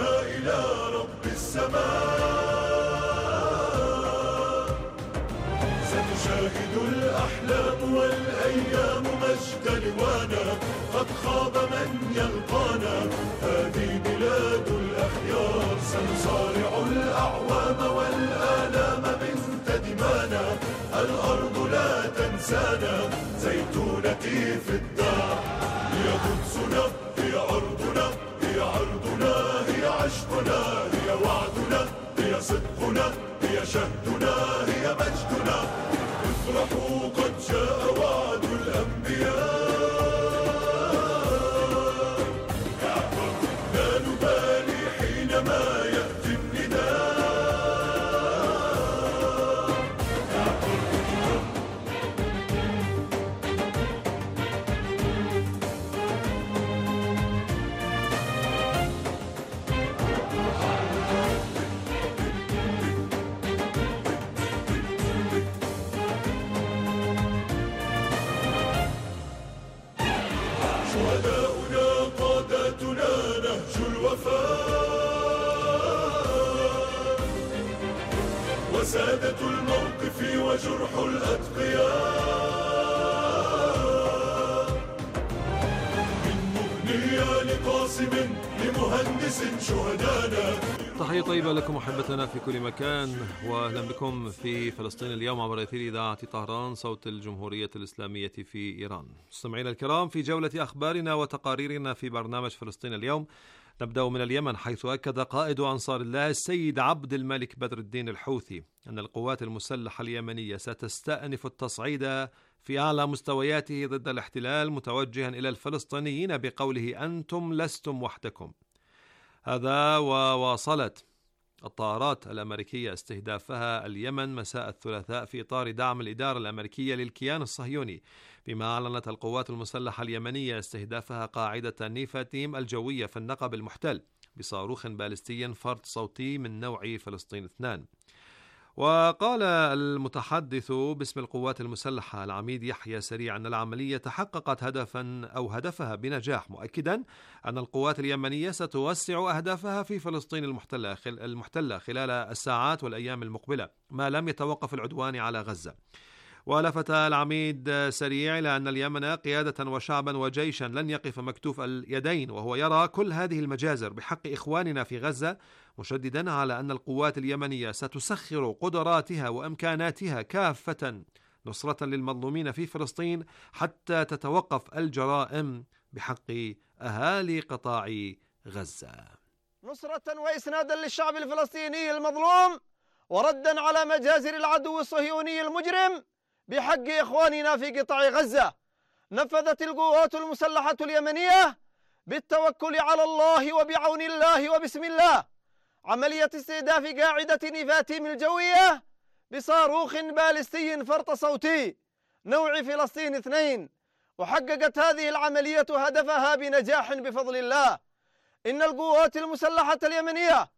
ستشاهد الأحلام والأيام مجد لوانا، قد خاب من يلقانا، هذه بلاد الأخيار. سنصارع الأعوام والآلام بنت دمانا، الأرض لا تنسانا، زيتونتي في الدار. هي قدسنا، هي أرضنا، هي عرضنا، هي عشقنا، هي وعدنا، هي صدقنا، هي شهدنا، هي مجدنا. افرحوا قد جاء وعد الأنبياء. لا نبالي حينما يأتي النداء. شهداؤنا قادتنا نهج الوفاء، وسادة الموقف وجرح الأتقياء. من مغنية لقاسم لمهندس شهدانا. تحية طيبة لكم أحبتنا في كل مكان، وأهلا بكم في فلسطين اليوم عبر أثير إذاعة طهران صوت الجمهورية الإسلامية في إيران. مستمعينا الكرام، في جولة أخبارنا وتقاريرنا في برنامج فلسطين اليوم نبدأ من اليمن، حيث أكد قائد أنصار الله السيد عبد الملك بدر الدين الحوثي أن القوات المسلحة اليمنية ستستأنف التصعيد في أعلى مستوياته ضد الاحتلال، متوجها إلى الفلسطينيين بقوله: أنتم لستم وحدكم. هذا وواصلت الطائرات الأمريكية استهدافها اليمن مساء الثلاثاء في إطار دعم الإدارة الأمريكية للكيان الصهيوني، بما أعلنت القوات المسلحة اليمنية استهدافها قاعدة نيفاتيم الجوية في النقب المحتل بصاروخ باليستي فرد صوتي من نوع فلسطين اثنان. وقال المتحدث باسم القوات المسلحة العميد يحيى سريع أن العملية تحققت هدفا أو هدفها بنجاح، مؤكدا أن القوات اليمنية ستوسع أهدافها في فلسطين المحتلة المحتلة خلال الساعات والأيام المقبلة ما لم يتوقف العدوان على غزة. ولفت العميد سريع إلى أن اليمن قيادة وشعبا وجيشا لن يقف مكتوف اليدين، وهو يرى كل هذه المجازر بحق إخواننا في غزة، مشددا على أن القوات اليمنية ستسخر قدراتها وإمكاناتها كافة نصرة للمظلومين في فلسطين حتى تتوقف الجرائم بحق أهالي قطاع غزة. نصرة وإسنادا للشعب الفلسطيني المظلوم، وردا على مجازر العدو الصهيوني المجرم بحق إخواننا في قطاع غزة، نفذت القوات المسلحة اليمنية بالتوكل على الله وبعون الله وبسم الله عملية استهداف قاعدة نيفاتيم الجوية بصاروخ باليستي فرط صوتي نوع فلسطين اثنين، وحققت هذه العملية هدفها بنجاح بفضل الله. إن القوات المسلحة اليمنية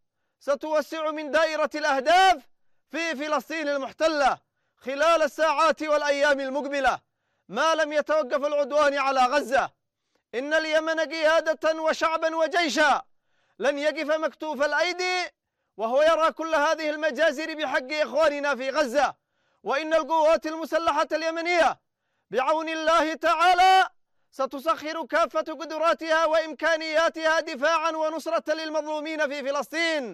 ستوسع من دائرة الأهداف في فلسطين المحتلة خلال الساعات والأيام المقبلة ما لم يتوقف العدوان على غزة. إن اليمن قيادة وشعبا وجيشا لن يقف مكتوف الأيدي وهو يرى كل هذه المجازر بحق إخواننا في غزة. وإن القوات المسلحة اليمنية بعون الله تعالى ستسخر كافة قدراتها وإمكانياتها دفاعا ونصرة للمظلومين في فلسطين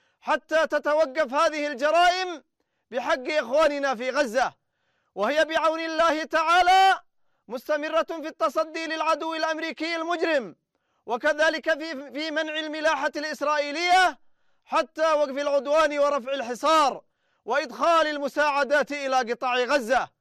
حتى تتوقف هذه الجرائم بحق إخواننا في غزة، وهي بعون الله تعالى مستمرة في التصدي للعدو الأمريكي المجرم، وكذلك في في منع الملاحة الإسرائيلية حتى وقف العدوان ورفع الحصار وإدخال المساعدات إلى قطاع غزة.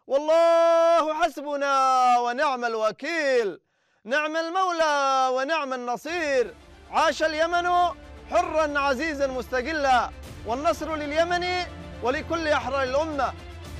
والله حسبنا ونعم الوكيل، نعم المولى ونعم النصير. عاش اليمن حرا عزيزا مستقلا، والنصر لليمن ولكل أحرار الأمة.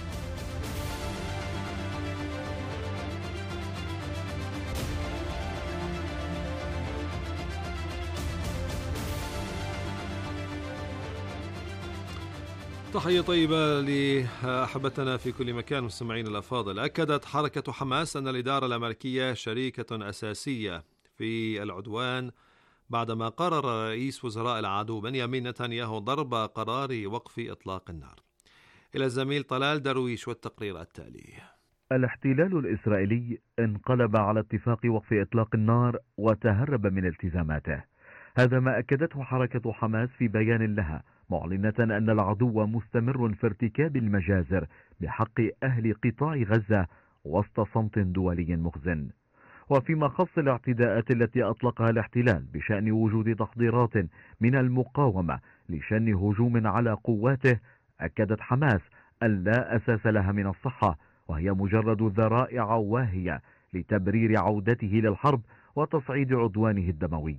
تحية طيبة لأحبتنا في كل مكان مستمعين الأفاضل. أكدت حركة حماس أن الإدارة الأمريكية شريكة أساسية في العدوان بعدما قرر رئيس وزراء العدو بنيامين نتنياهو ضرب قرار وقف إطلاق النار. إلى الزميل طلال درويش والتقرير التالي. الاحتلال الإسرائيلي انقلب على اتفاق وقف إطلاق النار وتهرب من التزاماته. هذا ما أكدته حركة حماس في بيان لها، معلنة أن العدو مستمر في ارتكاب المجازر بحق أهل قطاع غزة وسط صمت دولي مخزن. وفيما خص الاعتداءات التي أطلقها الاحتلال بشأن وجود تحضيرات من المقاومة لشن هجوم على قواته، أكدت حماس أن لا أساس لها من الصحة، وهي مجرد ذرائع واهية لتبرير عودته للحرب وتصعيد عدوانه الدموي.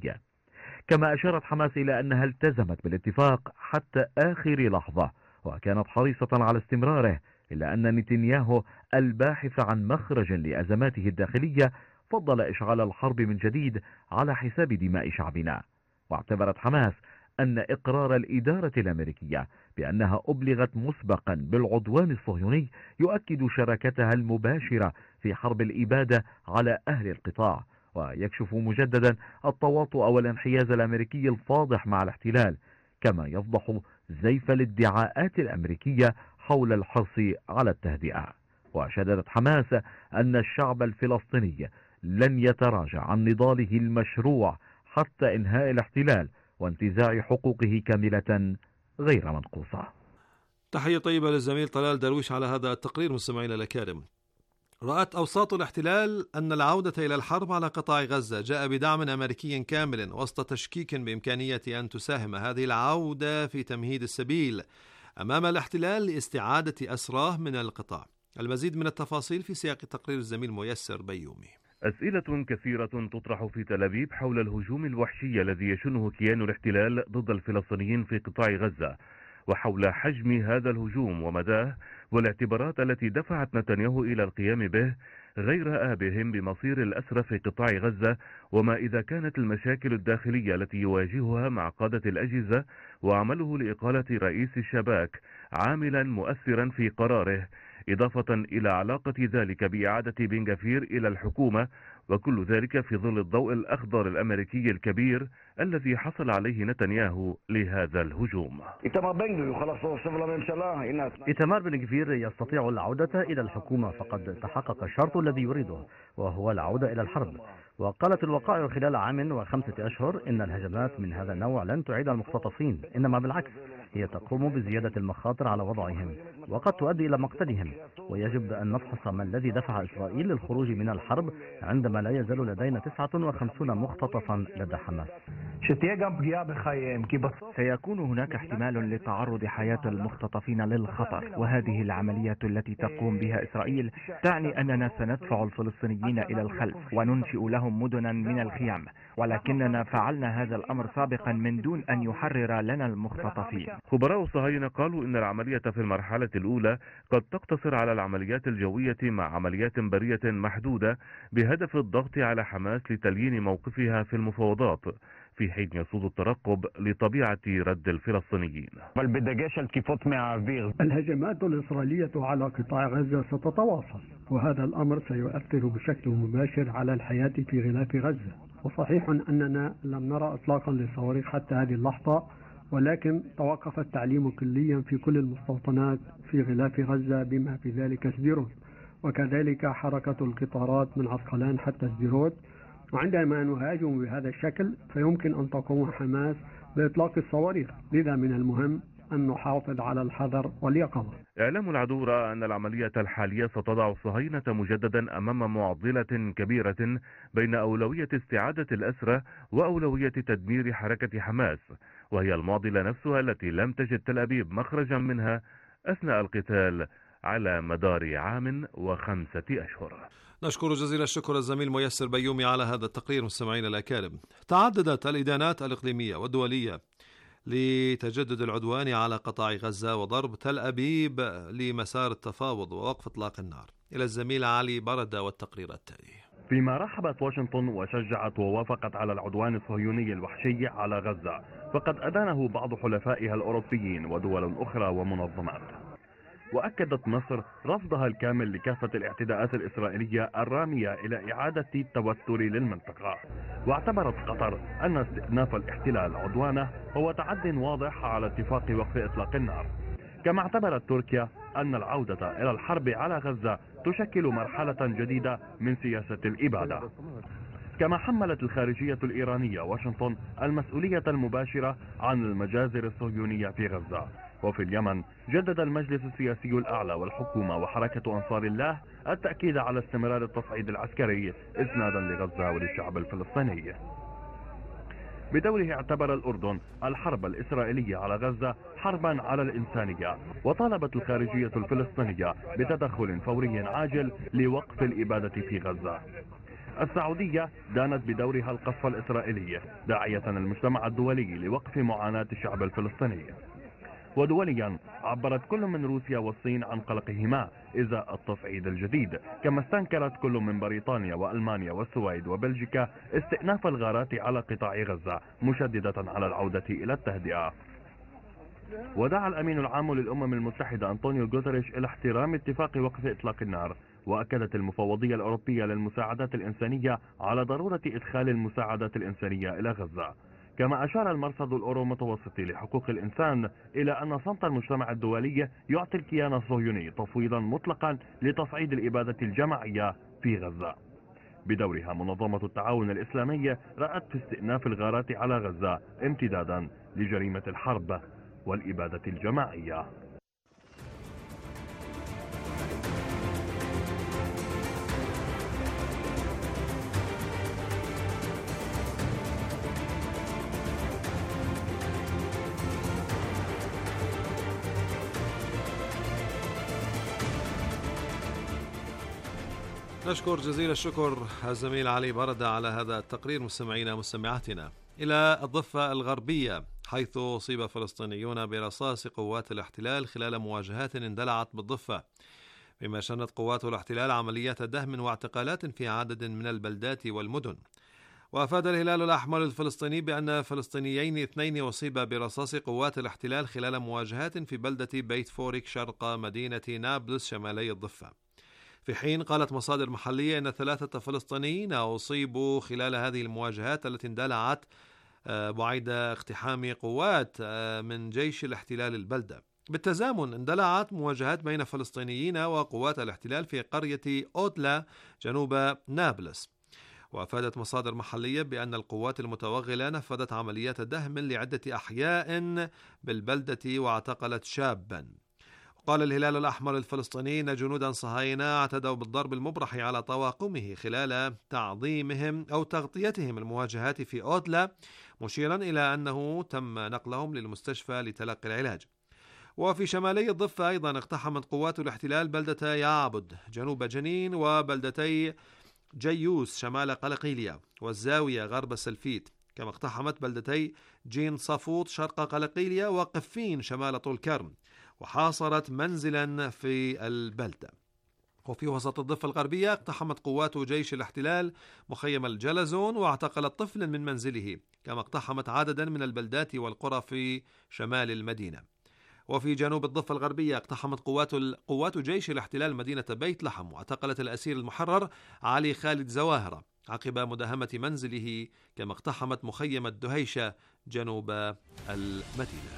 كما أشارت حماس إلى أنها التزمت بالاتفاق حتى آخر لحظة وكانت حريصة على استمراره، إلا أن نتنياهو الباحث عن مخرج لأزماته الداخلية فضل إشعال الحرب من جديد على حساب دماء شعبنا. واعتبرت حماس أن إقرار الإدارة الأمريكية بأنها أبلغت مسبقا بالعدوان الصهيوني يؤكد شراكتها المباشرة في حرب الإبادة على أهل القطاع، ويكشف مجددا التواطؤ والانحياز الأمريكي الفاضح مع الاحتلال، كما يفضح زيف الادعاءات الأمريكية حول الحرص على التهدئة. وشددت حماس أن الشعب الفلسطيني لن يتراجع عن نضاله المشروع حتى إنهاء الاحتلال وانتزاع حقوقه كاملة غير منقوصة. تحية طيبة للزميل طلال درويش على هذا التقرير. مستمعينا الأكارم، رأت أوساط الاحتلال أن العودة إلى الحرب على قطاع غزة جاء بدعم أمريكي كامل وسط تشكيك بإمكانية أن تساهم هذه العودة في تمهيد السبيل أمام الاحتلال لاستعادة أسراه من القطاع. المزيد من التفاصيل في سياق تقرير الزميل ميسر بيومي. أسئلة كثيرة تطرح في تل أبيب حول الهجوم الوحشي الذي يشنه كيان الاحتلال ضد الفلسطينيين في قطاع غزة، وحول حجم هذا الهجوم ومداه، والاعتبارات التي دفعت نتنياهو إلى القيام به، غير آبهم بمصير الأسرى في قطاع غزة، وما إذا كانت المشاكل الداخلية التي يواجهها مع قادة الأجهزة وعمله لإقالة رئيس الشباك عاملا مؤثرا في قراره، إضافة إلى علاقة ذلك بإعادة بن غفير إلى الحكومة، وكل ذلك في ظل الضوء الأخضر الأمريكي الكبير الذي حصل عليه نتنياهو لهذا الهجوم. إيتمار بن غفير يستطيع العودة إلى الحكومة، فقد تحقق الشرط الذي يريده وهو العودة إلى الحرب. وقالت الوقائع خلال عام وخمسة أشهر إن الهجمات من هذا النوع لن تعيد المختطفين، إنما بالعكس هي تقوم بزيادة المخاطر على وضعهم وقد تؤدي إلى مقتلهم. ويجب أن نفحص ما الذي دفع إسرائيل للخروج من الحرب عندما لا يزال لدينا تسعة وخمسين مختطفا لدى حماس. سيكون هناك احتمال لتعرض حياة المختطفين للخطر، وهذه العمليات التي تقوم بها إسرائيل تعني أننا سندفع الفلسطينيين إلى الخلف وننشئ لهم مدنا من الخيام، ولكننا فعلنا هذا الأمر سابقا من دون أن يحرر لنا المختطفين. خبراء الصهاينة قالوا إن العملية في المرحلة الأولى قد تقتصر على العمليات الجوية مع عمليات برية محدودة بهدف الضغط على حماس لتليين موقفها في المفاوضات، في حين يسود الترقب لطبيعة رد الفلسطينيين. الهجمات الإسرائيلية على قطاع غزة ستتواصل، وهذا الأمر سيؤثر بشكل مباشر على الحياة في غلاف غزة. وصحيح أننا لم نرى إطلاقا للصواريخ حتى هذه اللحظة، ولكن توقف التعليم كليا في كل المستوطنات في غلاف غزة بما في ذلك سديروت، وكذلك حركة القطارات من عسقلان حتى سديروت. وعندما نهاجم بهذا الشكل فيمكن أن تقوم حماس بإطلاق الصواريخ، لذا من المهم أن نحافظ على الحذر واليقظة. إعلام العدو رأى أن العملية الحالية ستضع الصهاينة مجددا أمام معضلة كبيرة بين أولوية استعادة الأسرى وأولوية تدمير حركة حماس، وهي المعضلة نفسها التي لم تجد تل أبيب مخرجا منها أثناء القتال على مدار عام وخمسة أشهر. نشكر جزيل الشكر الزميل ميسر بيومي على هذا التقرير. مستمعينا الأكارم، تعددت الإدانات الإقليمية والدولية لتجدد العدوان على قطاع غزة وضرب تل أبيب لمسار التفاوض ووقف إطلاق النار. إلى الزميل علي بردة والتقرير التالي. فيما رحبت واشنطن وشجعت ووافقت على العدوان الصهيوني الوحشي على غزة، فقد أدانه بعض حلفائها الأوروبيين ودول أخرى ومنظمات. وأكدت مصر رفضها الكامل لكافة الاعتداءات الإسرائيلية الرامية إلى إعادة التوتر للمنطقة. واعتبرت قطر أن استئناف الاحتلال عدوانه هو تعد واضح على اتفاق وقف إطلاق النار. كما اعتبرت تركيا أن العودة إلى الحرب على غزة تشكل مرحلة جديدة من سياسة الإبادة. كما حملت الخارجية الإيرانية واشنطن المسؤولية المباشرة عن المجازر الصهيونية في غزة. وفي اليمن جدد المجلس السياسي الأعلى والحكومة وحركة أنصار الله التأكيد على استمرار التصعيد العسكري إسنادا لغزة وللشعب الفلسطيني. بدوره اعتبر الأردن الحرب الإسرائيلية على غزة حربا على الإنسانية، وطالبت الخارجية الفلسطينية بتدخل فوري عاجل لوقف الإبادة في غزة. السعودية دانت بدورها القصف الإسرائيلي داعية المجتمع الدولي لوقف معاناة الشعب الفلسطيني. ودوليا عبرت كل من روسيا والصين عن قلقهما إزاء التصعيد الجديد، كما استنكرت كل من بريطانيا وألمانيا والسويد وبلجيكا استئناف الغارات على قطاع غزة، مشددة على العودة إلى التهدئة. ودعا الأمين العام للأمم المتحدة أنطونيو غوتيريش إلى احترام اتفاق وقف إطلاق النار. وأكدت المفوضية الأوروبية للمساعدات الإنسانية على ضرورة إدخال المساعدات الإنسانية إلى غزة. كما أشار المرصد الأورو متوسطي لحقوق الإنسان إلى أن صمت المجتمع الدولي يعطي الكيان الصهيوني تفويضا مطلقا لتصعيد الإبادة الجماعية في غزة. بدورها منظمة التعاون الإسلامي رأت في استئناف الغارات على غزة امتدادا لجريمة الحرب والإبادة الجماعية. نشكر جزيل الشكر الزميل علي بردة على هذا التقرير. مستمعينا مستمعاتنا إلى الضفة الغربية، حيث أصيب فلسطينيون برصاص قوات الاحتلال خلال مواجهات اندلعت بالضفة، بما شنت قوات الاحتلال عمليات دهم واعتقالات في عدد من البلدات والمدن. وأفاد الهلال الأحمر الفلسطيني بأن فلسطينيين اثنين أصيبا برصاص قوات الاحتلال خلال مواجهات في بلدة بيت فورك شرق مدينة نابلس شمالي الضفة، في حين قالت مصادر محلية أن ثلاثة فلسطينيين أصيبوا خلال هذه المواجهات التي اندلعت بعد اقتحام قوات من جيش الاحتلال البلدة. بالتزامن اندلعت مواجهات بين فلسطينيين وقوات الاحتلال في قرية أوتلا جنوب نابلس. وأفادت مصادر محلية بأن القوات المتوغلة نفذت عمليات دهم لعدة أحياء بالبلدة واعتقلت شابا. قال الهلال الأحمر الفلسطيني أن جنودا صهاينة اعتدوا بالضرب المبرح على طواقمه خلال تعظيمهم أو تغطيتهم المواجهات في أوتلا، مشيرا إلى أنه تم نقلهم للمستشفى لتلقي العلاج. وفي شمالي الضفة أيضا اقتحمت قوات الاحتلال بلدة يعبد جنوب جنين وبلدتي جيوس شمال قلقيلية والزاوية غرب سلفيت، كما اقتحمت بلدتي جين صفوط شرق قلقيلية وقفين شمال طول كرم، وحاصرت منزلا في البلدة. وفي وسط الضفة الغربية اقتحمت قوات جيش الاحتلال مخيم الجلزون واعتقلت طفلا من منزله، كما اقتحمت عددا من البلدات والقرى في شمال المدينة. وفي جنوب الضفة الغربية اقتحمت قوات قوات جيش الاحتلال مدينة بيت لحم واعتقلت الأسير المحرر علي خالد زواهرة عقب مداهمة منزله، كما اقتحمت مخيم الدهيشة جنوب المدينة.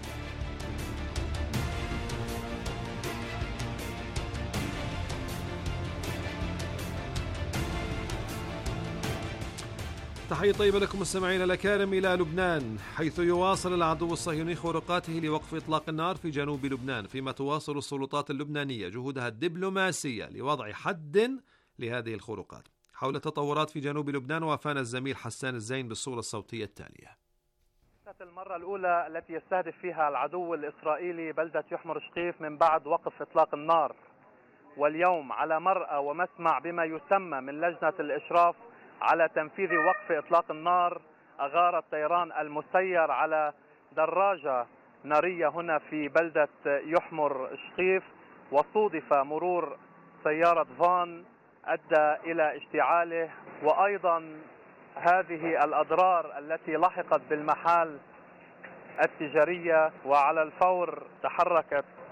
تحية طيبة لكم مستمعينا الأكارم إلى لبنان، حيث يواصل العدو الصهيوني خروقاته لوقف إطلاق النار في جنوب لبنان، فيما تواصل السلطات اللبنانية جهودها الدبلوماسية لوضع حد لهذه الخروقات. حول التطورات في جنوب لبنان وافانا الزميل حسان الزين بالصورة الصوتية التالية. المرة الأولى التي يستهدف فيها العدو الإسرائيلي بلدة يحمر شقيف من بعد وقف إطلاق النار، واليوم على مرأى ومسمع بما يسمى من لجنة الإشراف على تنفيذ وقف إطلاق النار، أغار الطيران المسير على دراجة نارية هنا في بلدة يحمر شقيف، وصودف مرور سيارة فان أدى إلى اشتعاله. وأيضا هذه الأضرار التي لحقت بالمحال التجارية، وعلى الفور تحركت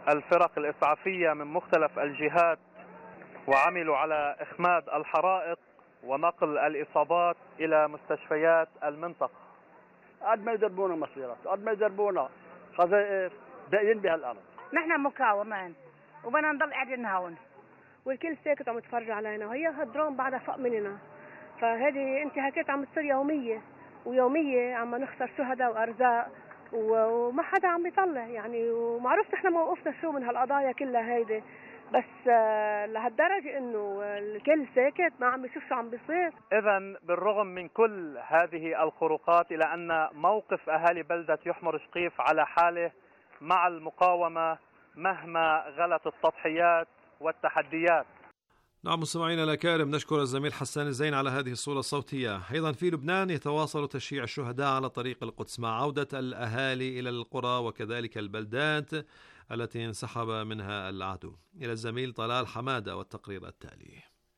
الفرق الإسعافية من مختلف الجهات وعملوا على إخماد الحرائق ونقل الإصابات إلى مستشفيات المنطقة. قد ما يدربونا مصيرات، قد ما يدربونا خزائف باقيين بهالأرض. نحن مقاومين وبدنا نضل قاعدين هون والكل ساكت عم يتفرج علينا، وهي هالدرون بعدها فوق مننا، فهذه انتهاكات عم تصير يومية ويومية، عم نخسر شهداء وأرزاق وما حدا عم يطلع يعني، ومعروف نحن موقفنا شو من هالقضايا كلها هيدي، بس لهالدرجة انه الكل ساكت ما عم يشوف شو عم بيصير. اذا بالرغم من كل هذه الخروقات الا ان موقف اهالي بلدة يحمر شقيف على حاله مع المقاومة مهما غلت التضحيات والتحديات. نعم مستمعينا الأكارم، نشكر الزميل حسان الزين على هذه الصورة الصوتية. أيضا في لبنان يتواصل تشييع الشهداء على طريق القدس مع عودة الأهالي إلى القرى وكذلك البلدات التي انسحب منها العدو. إلى الزميل طلال حمادة والتقرير التالي.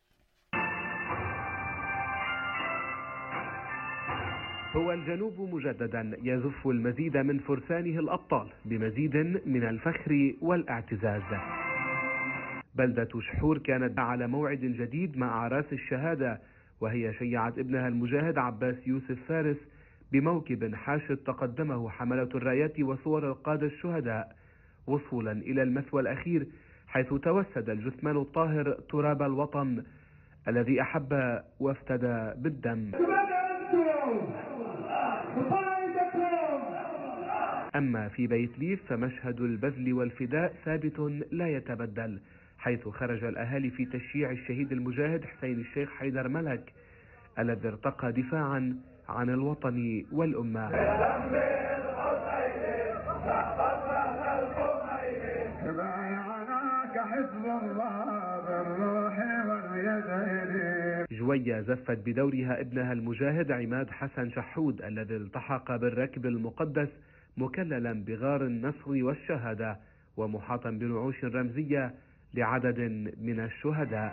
هو الجنوب مجددا يزف المزيد من فرسانه الأبطال بمزيد من الفخر والاعتزاز. بلدة شحور كانت على موعد جديد مع أعراس الشهادة، وهي شيعت ابنها المجاهد عباس يوسف فارس بموكب حاشد تقدمه حملة الرايات وصور القادة الشهداء، وصولا إلى المثوى الأخير حيث توسد الجثمان الطاهر تراب الوطن الذي أحب وافتدى بالدم. أما في بيت ليف فمشهد البذل والفداء ثابت لا يتبدل، حيث خرج الأهالي في تشييع الشهيد المجاهد حسين الشيخ حيدر ملك الذي ارتقى دفاعا عن الوطن والأمة. جوية زفت بدورها ابنها المجاهد عماد حسن شحود الذي التحق بالركب المقدس مكللا بغار النصر والشهادة ومحاطا بنعوش رمزية لعدد من الشهداء.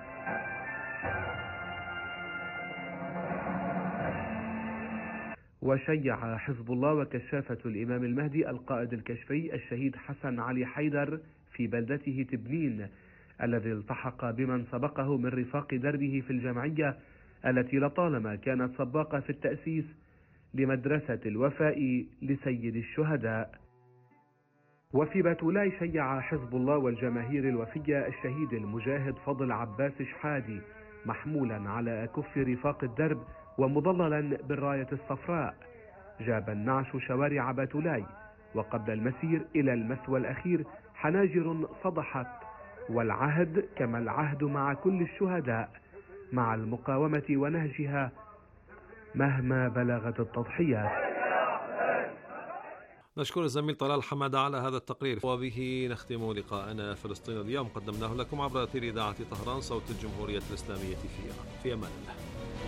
وشيع حزب الله وكشافة الإمام المهدي القائد الكشفي الشهيد حسن علي حيدر في بلدته تبنين الذي التحق بمن سبقه من رفاق دربه في الجمعية التي لطالما كانت سباقة في التأسيس لمدرسة الوفاء لسيد الشهداء. وفي باتولاي شيع حزب الله والجماهير الوفية الشهيد المجاهد فضل عباس شحادي محمولا على أكف رفاق الدرب ومضللا بالراية الصفراء. جاب النعش شوارع باتولاي، وقبل المسير إلى المثوى الأخير حناجر صدحت، والعهد كما العهد مع كل الشهداء مع المقاومة ونهجها مهما بلغت التضحيات. نشكر الزميل طلال حمادة على هذا التقرير، وبه نختم لقاءنا فلسطين اليوم، قدمناه لكم عبر أثير إذاعة طهران صوت الجمهورية الإسلامية في إيران. في أمان الله.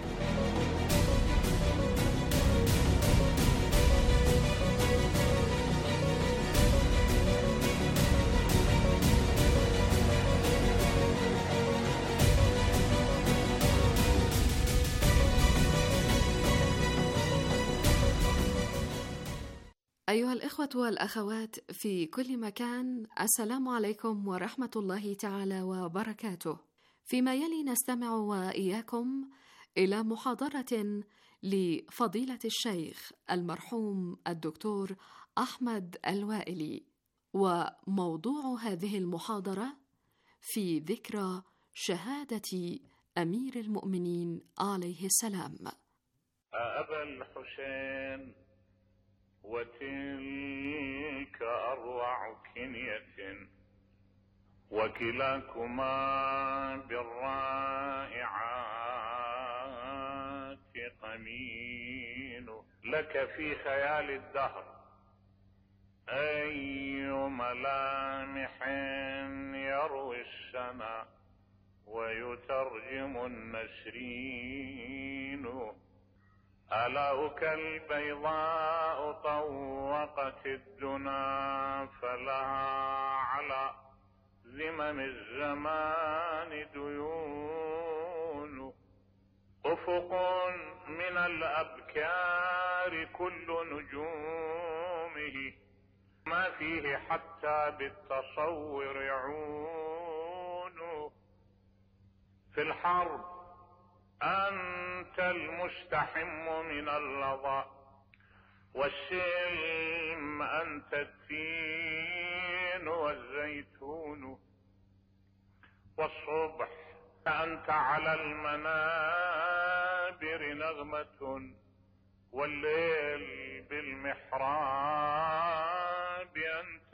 أيها الإخوة والأخوات في كل مكان، السلام عليكم ورحمة الله تعالى وبركاته. فيما يلي نستمع وإياكم إلى محاضرة لفضيلة الشيخ المرحوم الدكتور أحمد الوائلي، وموضوع هذه المحاضرة في ذكرى شهادة أمير المؤمنين عليه السلام. أبا الحسين وتلك أروع كنية، وكلاكما بالرائعات قمين، لك في خيال الدهر أي ملامح يروي السنا ويترجم النسرين. ألاؤك البيضاء طوقت الدنا، فلها على زمم الزمان ديون. أفق من الأبكار كل نجومه ما فيه حتى بالتصور يعون. في الحرب أنت المستحم من اللظى، والسلم أنت التين والزيتون، والصبح أنت على المنابر نغمة، والليل بالمحراب